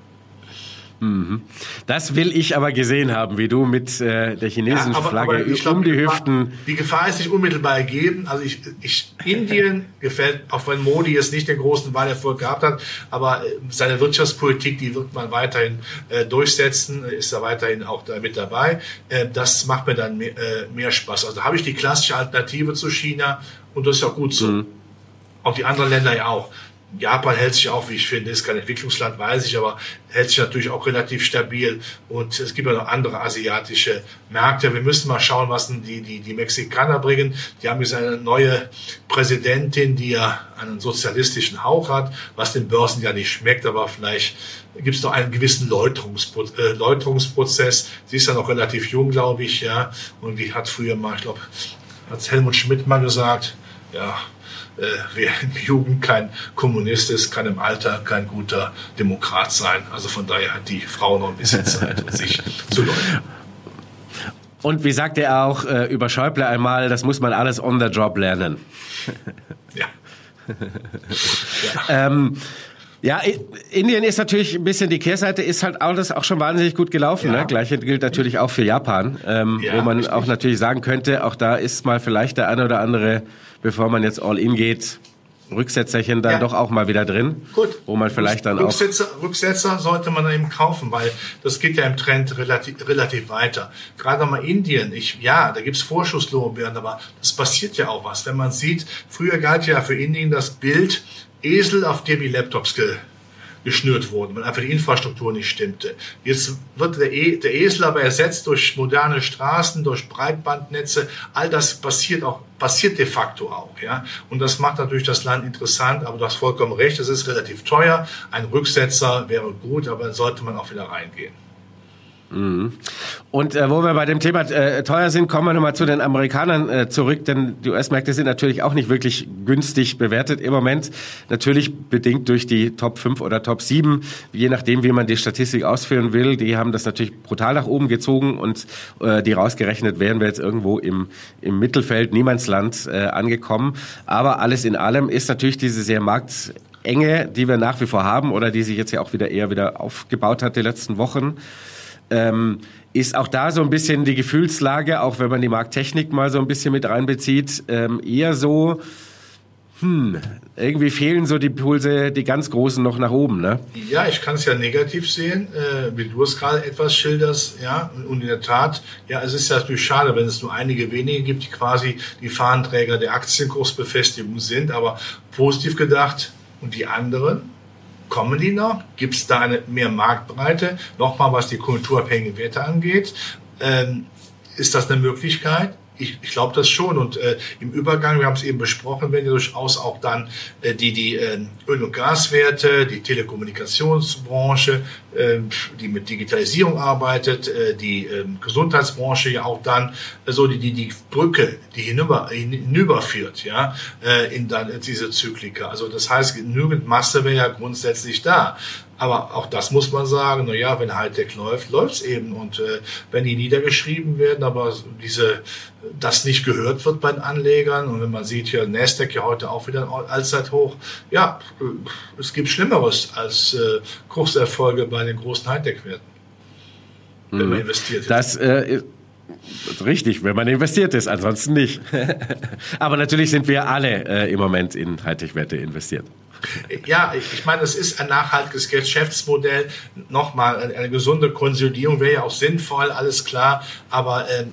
Das will ich aber gesehen haben, wie du mit äh, der chinesischen ja, aber, Flagge aber glaub, um die, die Hüften... Gefahr, die Gefahr ist nicht unmittelbar ergeben. Also ich, ich, Indien gefällt, auch wenn Modi jetzt nicht den großen Wahlerfolg gehabt hat, aber seine Wirtschaftspolitik, die wird man weiterhin äh, durchsetzen, ist da weiterhin auch da mit dabei. Äh, das macht mir dann mehr, äh, mehr Spaß. Also da habe ich die klassische Alternative zu China und das ist auch gut so. Mhm. Auch die anderen Länder ja auch. Japan hält sich auch, wie ich finde, ist kein Entwicklungsland, weiß ich, aber hält sich natürlich auch relativ stabil. Und es gibt ja noch andere asiatische Märkte. Wir müssen mal schauen, was denn die, die, die Mexikaner bringen. Die haben jetzt eine neue Präsidentin, die ja einen sozialistischen Hauch hat, was den Börsen ja nicht schmeckt, aber vielleicht gibt es noch einen gewissen Läuterungspro äh, Läuterungsprozess. Sie ist ja noch relativ jung, glaube ich, ja. Und wie hat früher mal, ich glaube, hat Helmut Schmidt mal gesagt, ja, Äh, wer in der Jugend kein Kommunist ist, kann im Alter kein guter Demokrat sein. Also von daher hat die Frau noch ein bisschen Zeit, sich zu läutern. Und wie sagte er auch äh, über Schäuble einmal, das muss man alles on the job lernen. Ja. ja. ähm, Ja, Indien ist natürlich ein bisschen die Kehrseite, ist halt alles auch schon wahnsinnig gut gelaufen. Ja. Ne? Gleiche gilt natürlich auch für Japan, ähm, ja, wo man richtig. auch natürlich sagen könnte, auch da ist mal vielleicht der eine oder andere, bevor man jetzt all in geht, Rücksetzerchen dann ja. doch auch mal wieder drin. Gut. Wo man vielleicht dann Rücksetzer, auch... Rücksetzer sollte man dann eben kaufen, weil das geht ja im Trend relativ, relativ weiter. Gerade mal Indien, ich, ja, da gibt's Vorschusslorbeeren, aber das passiert ja auch was. Wenn man sieht, früher galt ja für Indien das Bild, Esel, auf dem die Laptops ge, geschnürt wurden, weil einfach die Infrastruktur nicht stimmte. Jetzt wird der, e, der Esel aber ersetzt durch moderne Straßen, durch Breitbandnetze. All das passiert auch, passiert de facto auch, ja. Und das macht natürlich das Land interessant, aber du hast vollkommen recht, es ist relativ teuer. Ein Rücksetzer wäre gut, aber dann sollte man auch wieder reingehen. Und äh, wo wir bei dem Thema äh, teuer sind, kommen wir nochmal zu den Amerikanern äh, zurück, denn die U S-Märkte sind natürlich auch nicht wirklich günstig bewertet im Moment. Natürlich bedingt durch die Top fünf oder Top sieben, je nachdem, wie man die Statistik ausführen will. Die haben das natürlich brutal nach oben gezogen und äh, die rausgerechnet wären wir jetzt irgendwo im, im Mittelfeld, Niemandsland äh, angekommen. Aber alles in allem ist natürlich diese sehr Marktenge, die wir nach wie vor haben oder die sich jetzt ja auch wieder eher wieder aufgebaut hat die letzten Wochen, Ähm, ist auch da so ein bisschen die Gefühlslage, auch wenn man die Markttechnik mal so ein bisschen mit reinbezieht, ähm, eher so, hm, irgendwie fehlen so die Pulse, die ganz großen noch nach oben, ne? Ja, ich kann es ja negativ sehen, äh, wie du es gerade etwas schilderst, ja, und in der Tat, ja, es ist ja natürlich schade, wenn es nur einige wenige gibt, die quasi die Fahnenträger der Aktienkursbefestigung sind, aber positiv gedacht, und die anderen, kommen die noch? Gibt es da eine mehr Marktbreite? Nochmal, was die konjunkturabhängigen Werte angeht. Ähm, ist das eine Möglichkeit? Ich, ich glaube das schon. Und äh, im Übergang, wir haben es eben besprochen, werden ja durchaus auch dann äh, die, die äh, Öl- und Gaswerte, die Telekommunikationsbranche, äh, die mit Digitalisierung arbeitet, äh, die äh, Gesundheitsbranche ja auch dann äh, so die, die, die Brücke, die hinüber, hinüberführt, ja, äh, in dann in diese Zyklika. Also das heißt, genügend Masse wäre ja grundsätzlich da. Aber auch das muss man sagen, na ja, wenn Hightech läuft, läuft's eben. Und äh, wenn die niedergeschrieben werden, aber diese das nicht gehört wird bei den Anlegern, und wenn man sieht hier Nasdaq ja heute auch wieder ein Allzeithoch, ja, es gibt Schlimmeres als äh, Kurserfolge bei den großen Hightech-Werten, wenn man investiert. Das äh, richtig, wenn man investiert ist, ansonsten nicht. Aber natürlich sind wir alle äh, im Moment in Hightech-Werte investiert. Ja, ich meine, es ist ein nachhaltiges Geschäftsmodell. Nochmal, eine, eine gesunde Konsolidierung wäre ja auch sinnvoll, alles klar. Aber äh,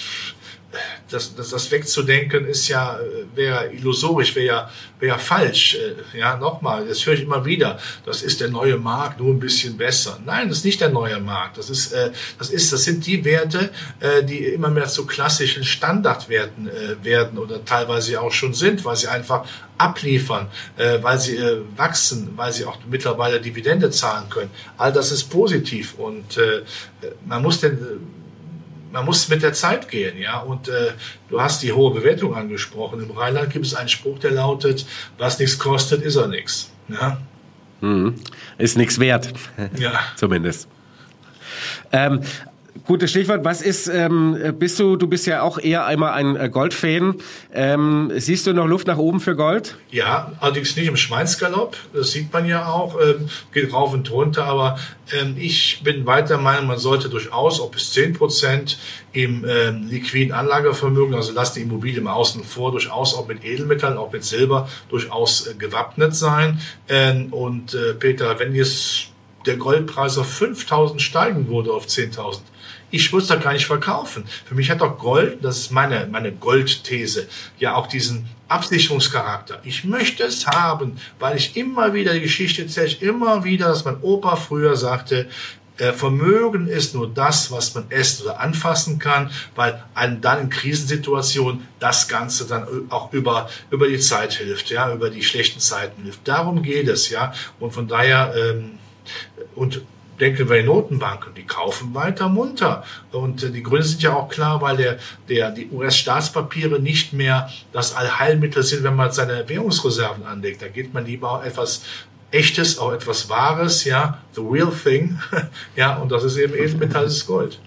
das, das, das wegzudenken ist ja, wäre illusorisch, wäre ja, wäre ja falsch. Ja, nochmal, das höre ich immer wieder. Das ist der neue Markt, nur ein bisschen besser. Nein, das ist nicht der neue Markt. Das ist, äh, das ist, das sind die Werte, äh, die immer mehr zu klassischen Standardwerten äh, werden oder teilweise auch schon sind, weil sie einfach abliefern, äh, weil sie äh, wachsen, weil sie auch mittlerweile Dividende zahlen können. All das ist positiv und äh, man muss den Man muss mit der Zeit gehen, ja. Und äh, du hast die hohe Bewertung angesprochen. Im Rheinland gibt es einen Spruch, der lautet: Was nichts kostet, ist er nichts. Ja? Mhm. Ist nichts wert. Ja. Zumindest. Ähm, Gutes Stichwort. Was ist, ähm, bist du, du bist ja auch eher einmal ein Goldfan. Ähm, siehst du noch Luft nach oben für Gold? Ja, allerdings nicht im Schweinsgalopp. Das sieht man ja auch. Ähm, geht rauf und runter. Aber ähm, ich bin weiter der Meinung, man sollte durchaus auch bis zehn Prozent im ähm, liquiden Anlagevermögen, also lass die Immobilie im Außen vor, durchaus auch mit Edelmetallen, auch mit Silber, durchaus äh, gewappnet sein. Ähm, und äh, Peter, wenn jetzt der Goldpreis auf fünftausend steigen würde, auf zehntausend, ich würde es da gar nicht verkaufen. Für mich hat doch Gold, das ist meine, meine Goldthese, ja auch diesen Absicherungscharakter. Ich möchte es haben, weil ich immer wieder, die Geschichte erzähle ich immer wieder, dass mein Opa früher sagte, äh, Vermögen ist nur das, was man essen oder anfassen kann, weil einem dann in Krisensituationen das Ganze dann auch über, über die Zeit hilft, ja, über die schlechten Zeiten hilft. Darum geht es, ja. Und von daher, ähm, und denken wir in Notenbanken, die kaufen weiter munter. Und äh, die Gründe sind ja auch klar, weil der, der, die U S-Staatspapiere nicht mehr das Allheilmittel sind, wenn man seine Währungsreserven anlegt. Da geht man lieber auch etwas Echtes, auch etwas Wahres, ja, the real thing, ja, und das ist eben Edelmetall, das ist Gold.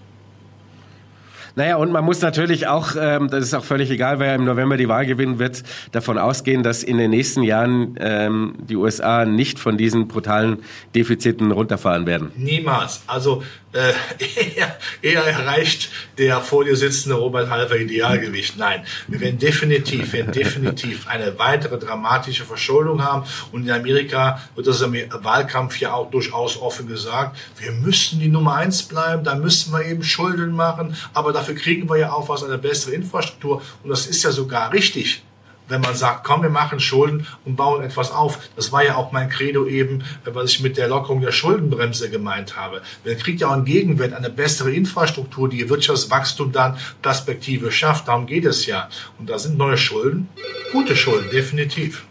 Naja, und man muss natürlich auch, ähm, das ist auch völlig egal, wer im November die Wahl gewinnen wird, davon ausgehen, dass in den nächsten Jahren ähm, die U S A nicht von diesen brutalen Defiziten runterfahren werden. Niemals. Also äh, eher, eher erreicht der vor dir sitzende Robert Halver Idealgewicht. Nein, wir werden definitiv, werden definitiv eine weitere dramatische Verschuldung haben. Und in Amerika wird das im Wahlkampf ja auch durchaus offen gesagt, wir müssen die Nummer eins bleiben, da müssen wir eben Schulden machen, aber dafür kriegen wir ja auch was, eine bessere Infrastruktur. Und das ist ja sogar richtig, wenn man sagt, komm, wir machen Schulden und bauen etwas auf. Das war ja auch mein Credo eben, was ich mit der Lockerung der Schuldenbremse gemeint habe. Man kriegt ja auch einen Gegenwert, eine bessere Infrastruktur, die Wirtschaftswachstum dann Perspektive schafft. Darum geht es ja. Und da sind neue Schulden, gute Schulden, definitiv.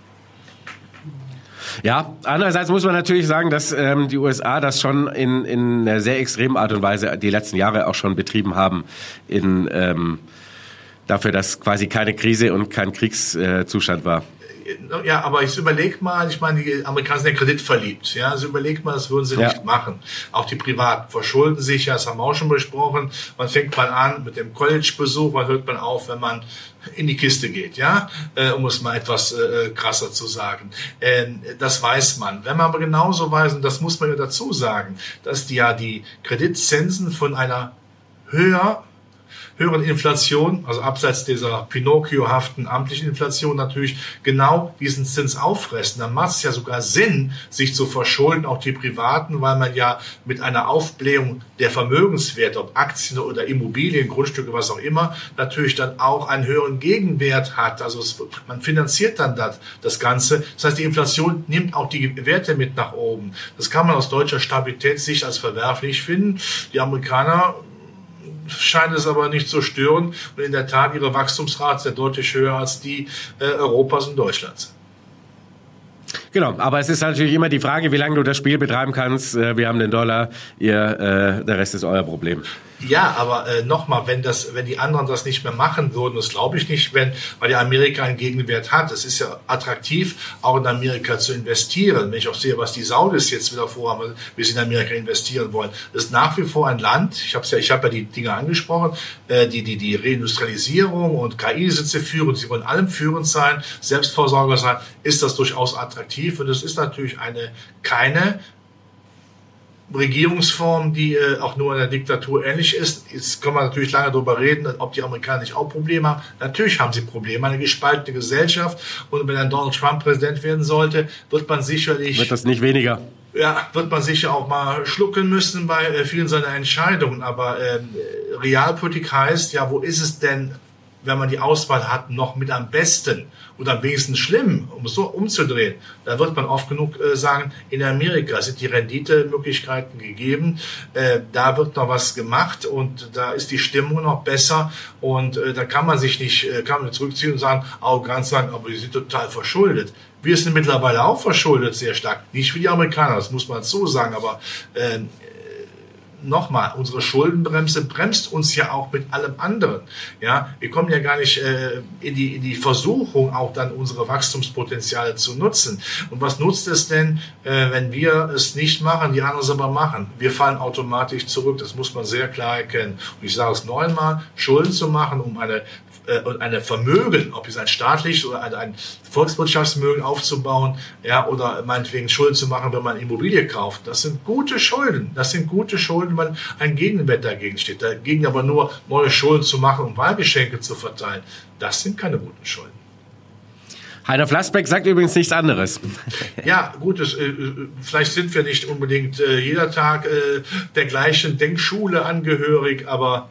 Ja, andererseits muss man natürlich sagen, dass ähm, die U S A das schon in, in einer sehr extremen Art und Weise die letzten Jahre auch schon betrieben haben in ähm, dafür, dass quasi keine Krise und kein Kriegszustand äh, war. Ja, aber ich überlege mal, ich meine, die Amerikaner sind ja kreditverliebt. Ja, also überleg mal, das würden sie ja nicht machen. Auch die Privaten verschulden sich, ja, das haben wir auch schon besprochen. Man fängt mal an mit dem College-Besuch, man hört man auf, wenn man in die Kiste geht, ja, äh, um es mal etwas äh, krasser zu sagen. Äh, das weiß man. Wenn man aber genauso weiß, und das muss man ja dazu sagen, dass die ja die Kreditzinsen von einer höher höheren Inflation, also abseits dieser Pinocchio-haften amtlichen Inflation natürlich genau diesen Zins auffressen. Dann macht es ja sogar Sinn, sich zu verschulden, auch die Privaten, weil man ja mit einer Aufblähung der Vermögenswerte, ob Aktien oder Immobilien, Grundstücke, was auch immer, natürlich dann auch einen höheren Gegenwert hat. Also es, man finanziert dann das, das Ganze. Das heißt, die Inflation nimmt auch die Werte mit nach oben. Das kann man aus deutscher Stabilitätssicht als verwerflich finden. Die Amerikaner scheint es aber nicht zu stören. Und in der Tat, ihre Wachstumsrate ist deutlich höher als die äh, Europas und Deutschlands. Genau, aber es ist natürlich immer die Frage, wie lange du das Spiel betreiben kannst. Wir haben den Dollar, ihr, äh, der Rest ist euer Problem. Ja, aber äh, nochmal, wenn das, wenn die anderen das nicht mehr machen würden, das glaube ich nicht, wenn, weil ja Amerika einen Gegenwert hat. Es ist ja attraktiv, auch in Amerika zu investieren. Wenn ich auch sehe, was die Saudis jetzt wieder vorhaben, wie sie in Amerika investieren wollen, das ist nach wie vor ein Land. Ich habe ja, ich habe ja die Dinge angesprochen, äh, die die die Reindustrialisierung und K I-Sitze führen. Sie wollen allem führend sein, Selbstversorger sein. Ist das durchaus attraktiv? Und es ist natürlich eine keine Regierungsform, die äh, auch nur in der Diktatur ähnlich ist. Jetzt kann man natürlich lange darüber reden, ob die Amerikaner nicht auch Probleme haben. Natürlich haben sie Probleme, eine gespaltene Gesellschaft. Und wenn ein Donald Trump Präsident werden sollte, wird man sicherlich... Wird das nicht weniger? Ja, wird man sicher auch mal schlucken müssen bei äh, vielen seiner Entscheidungen. Aber äh, Realpolitik heißt, ja, wo ist es denn, wenn man die Auswahl hat, noch mit am besten oder am wenigsten schlimm, um es so umzudrehen? Da wird man oft genug äh, sagen, in Amerika sind die Renditemöglichkeiten gegeben, äh, da wird noch was gemacht und da ist die Stimmung noch besser und äh, da kann man sich nicht, äh, kann man zurückziehen und sagen, arrogant sagen, aber die sind total verschuldet. Wir sind mittlerweile auch verschuldet, sehr stark. Nicht wie die Amerikaner, das muss man so sagen, aber äh, nochmal, unsere Schuldenbremse bremst uns ja auch mit allem anderen. Ja, wir kommen ja gar nicht äh, in die in die Versuchung, auch dann unsere Wachstumspotenziale zu nutzen. Und was nutzt es denn, äh, wenn wir es nicht machen, die anderen es aber machen? Wir fallen automatisch zurück. Das muss man sehr klar erkennen. Und ich sage es neunmal: Schulden zu machen, um eine und eine Vermögen, ob es ein staatliches oder ein, ein Volkswirtschaftsvermögen aufzubauen, ja, oder meinetwegen Schulden zu machen, wenn man Immobilie kauft. Das sind gute Schulden. Das sind gute Schulden, weil ein Gegenwert dagegen steht. Dagegen aber nur neue Schulden zu machen, um Wahlgeschenke zu verteilen, das sind keine guten Schulden. Heiner Flassbeck sagt übrigens nichts anderes. Ja, gut, das, äh, vielleicht sind wir nicht unbedingt äh, jeder Tag äh, der gleichen Denkschule angehörig, aber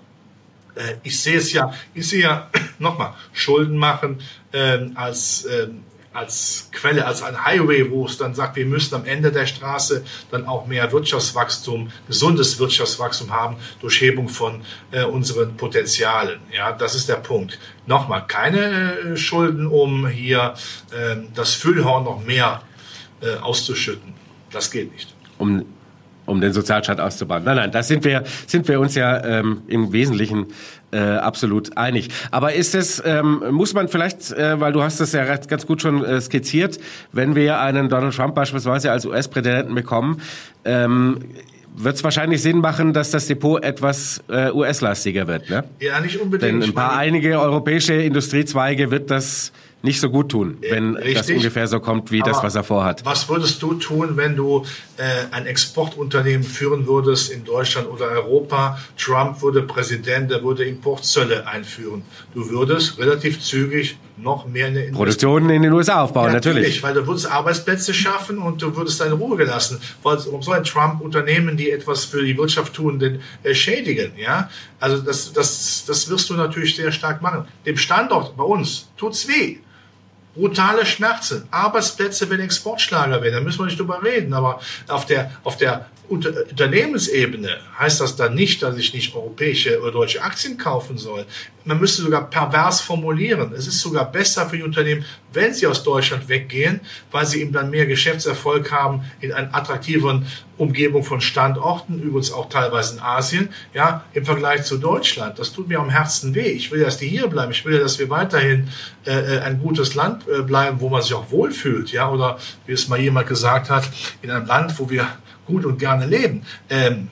ich sehe es ja, ich sehe ja nochmal Schulden machen ähm, als ähm, als Quelle, als ein Highway, wo es dann sagt, wir müssen am Ende der Straße dann auch mehr Wirtschaftswachstum, gesundes Wirtschaftswachstum haben durch Hebung von äh, unseren Potenzialen. Ja, das ist der Punkt. Nochmal, keine äh, Schulden, um hier äh, das Füllhorn noch mehr äh, auszuschütten. Das geht nicht. Um um den Sozialstaat auszubauen. Nein, nein, da sind wir, sind wir uns ja ähm, im Wesentlichen äh, absolut einig. Aber ist es, ähm, muss man vielleicht, äh, weil du hast das ja recht, ganz gut schon äh, skizziert, wenn wir einen Donald Trump beispielsweise als U S-Präsidenten bekommen, ähm, wird es wahrscheinlich Sinn machen, dass das Depot etwas äh, U S-lastiger wird, ne? Ja, nicht unbedingt. Denn ein paar einige europäische Industriezweige wird das nicht so gut tun, wenn Richtig. das ungefähr so kommt wie Aber das, was er vorhat. Was würdest du tun, wenn du äh, ein Exportunternehmen führen würdest in Deutschland oder Europa? Trump wurde Präsident, der würde Importzölle einführen. Du würdest relativ zügig noch mehr eine Produktion in den U S A aufbauen, ja, natürlich. natürlich. Weil du würdest Arbeitsplätze schaffen und du würdest deine Ruhe gelassen. Warum soll ein Trump Unternehmen, die etwas für die Wirtschaft tun, denn äh, schädigen? Ja, also das, das, das wirst du natürlich sehr stark machen. Dem Standort bei uns tut's weh. Brutale Schmerzen, Arbeitsplätze werden Exportschlager werden, da müssen wir nicht drüber reden, aber auf der, auf der Unter- Unternehmensebene heißt das dann nicht, dass ich nicht europäische oder deutsche Aktien kaufen soll. Man müsste sogar pervers formulieren. Es ist sogar besser für die Unternehmen, wenn sie aus Deutschland weggehen, weil sie eben dann mehr Geschäftserfolg haben in einer attraktiveren Umgebung von Standorten, übrigens auch teilweise in Asien, ja, im Vergleich zu Deutschland. Das tut mir am Herzen weh. Ich will, dass die hier bleiben. Ich will, dass wir weiterhin äh, ein gutes Land äh, bleiben, wo man sich auch wohlfühlt, ja, oder wie es mal jemand gesagt hat, in einem Land, wo wir gut und gerne leben. Ähm,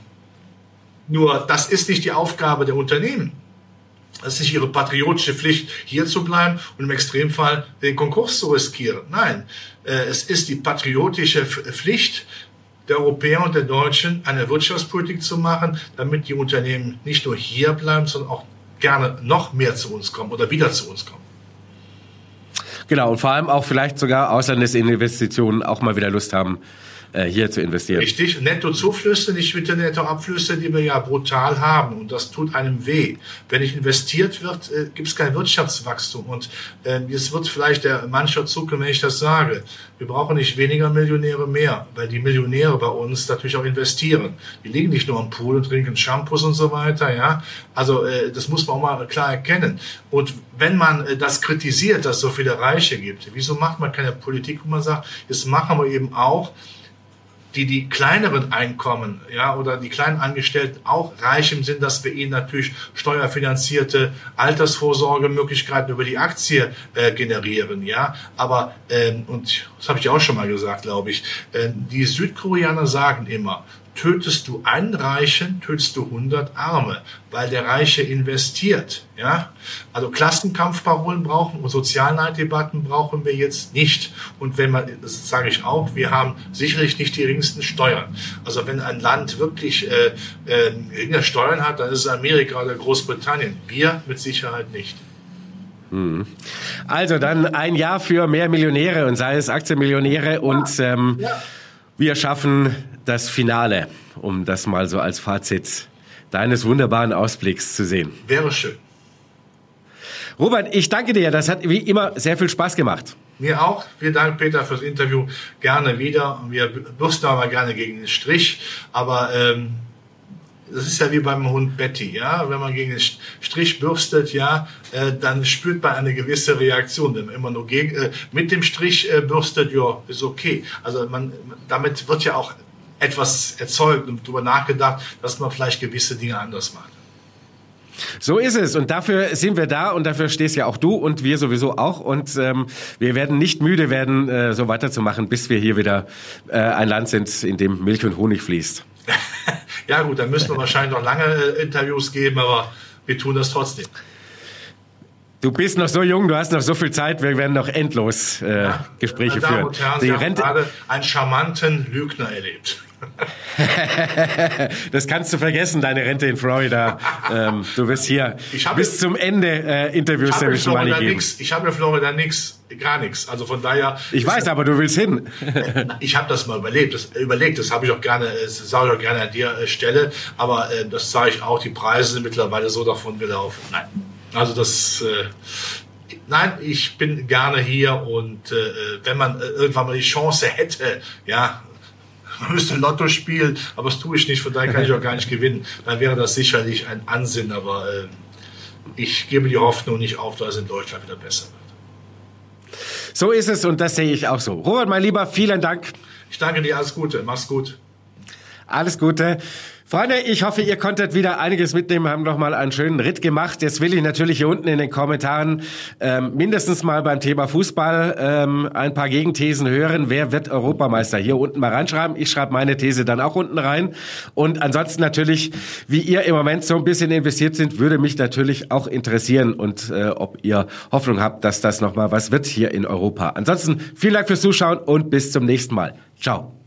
nur das ist nicht die Aufgabe der Unternehmen. Das ist nicht ihre patriotische Pflicht, hier zu bleiben und im Extremfall den Konkurs zu riskieren. Nein, äh, es ist die patriotische Pflicht der Europäer und der Deutschen, eine Wirtschaftspolitik zu machen, damit die Unternehmen nicht nur hier bleiben, sondern auch gerne noch mehr zu uns kommen oder wieder zu uns kommen. Genau, und vor allem auch vielleicht sogar Auslandsinvestitionen auch mal wieder Lust haben, hier zu investieren. Richtig, Nettozuflüsse, nicht mit den Nettoabflüsse, die wir ja brutal haben. Und das tut einem weh. Wenn nicht investiert wird, äh, gibt es kein Wirtschaftswachstum. Und äh, jetzt wird vielleicht der mancher zucken, wenn ich das sage. Wir brauchen nicht weniger Millionäre mehr, weil die Millionäre bei uns natürlich auch investieren. Die liegen nicht nur am Pool und trinken Shampoos und so weiter. Ja, also äh, das muss man auch mal klar erkennen. Und wenn man äh, das kritisiert, dass es so viele Reiche gibt, wieso macht man keine Politik, wo man sagt, jetzt machen wir eben auch die die kleineren Einkommen, ja, oder die kleinen Angestellten auch reich im Sinn, dass wir ihnen natürlich steuerfinanzierte Altersvorsorgemöglichkeiten über die Aktie äh, generieren, ja. Aber ähm, und das habe ich auch schon mal gesagt, glaube ich, äh, die Südkoreaner sagen immer, tötest du einen Reichen, tötest du hundert Arme, weil der Reiche investiert. Ja, also Klassenkampfparolen brauchen und Sozialneiddebatten brauchen wir jetzt nicht. Und wenn man, das sage ich auch, wir haben sicherlich nicht die geringsten Steuern. Also wenn ein Land wirklich äh, äh, geringe Steuern hat, dann ist es Amerika oder Großbritannien. Wir mit Sicherheit nicht. Also dann ein Jahr für mehr Millionäre und sei es Aktienmillionäre und ähm, ja. wir schaffen das Finale, um das mal so als Fazit deines wunderbaren Ausblicks zu sehen. Wäre schön. Robert, ich danke dir. Das hat wie immer sehr viel Spaß gemacht. Mir auch. Vielen Dank, Peter, fürs Interview. Gerne wieder. Wir bürsten aber gerne gegen den Strich. Aber ähm, das ist ja wie beim Hund Betty. Ja, wenn man gegen den Strich bürstet, ja, äh, dann spürt man eine gewisse Reaktion. Wenn man immer nur gegen, äh, mit dem Strich äh, bürstet, ja, ist okay. Also man, damit wird ja auch etwas erzeugt und darüber nachgedacht, dass man vielleicht gewisse Dinge anders macht. So ist es und dafür sind wir da und dafür stehst ja auch du und wir sowieso auch und ähm, wir werden nicht müde werden, äh, so weiterzumachen, bis wir hier wieder äh, ein Land sind, in dem Milch und Honig fließt. Ja gut, dann müssen wir wahrscheinlich noch lange äh, Interviews geben, aber wir tun das trotzdem. Du bist noch so jung, du hast noch so viel Zeit, wir werden noch endlos äh, ja, Gespräche Damen führen. Und Herren, Die Sie Rente haben gerade einen charmanten Lügner erlebt. Das kannst du vergessen, deine Rente in Florida. ähm, du wirst hier bis zum Ende äh, Interviews der Mission Money geben. Nix, ich habe in Florida nichts, gar nichts. Also von daher. Ich weiß, aber du willst hin. Ich habe das mal überlebt. Das, überlegt, das habe ich auch gerne, das sage ich auch gerne an der äh, Stelle. Aber äh, das sage ich auch. Die Preise sind mittlerweile so davon gelaufen. Nein, also das. Äh, Nein, ich bin gerne hier und äh, wenn man äh, irgendwann mal die Chance hätte, ja, man müsste Lotto spielen, aber das tue ich nicht, von daher kann ich auch gar nicht gewinnen, dann wäre das sicherlich ein Ansinn, aber äh, ich gebe die Hoffnung nicht auf, dass es in Deutschland wieder besser wird. So ist es und das sehe ich auch so. Robert, mein Lieber, vielen Dank. Ich danke dir, alles Gute, mach's gut. Alles Gute. Freunde, ich hoffe, ihr konntet wieder einiges mitnehmen, haben noch mal einen schönen Ritt gemacht. Jetzt will ich natürlich hier unten in den Kommentaren ähm, mindestens mal beim Thema Fußball ähm, ein paar Gegenthesen hören. Wer wird Europameister? Hier unten mal reinschreiben. Ich schreibe meine These dann auch unten rein. Und ansonsten natürlich, wie ihr im Moment so ein bisschen investiert sind, würde mich natürlich auch interessieren und äh, ob ihr Hoffnung habt, dass das noch mal was wird hier in Europa. Ansonsten vielen Dank fürs Zuschauen und bis zum nächsten Mal. Ciao.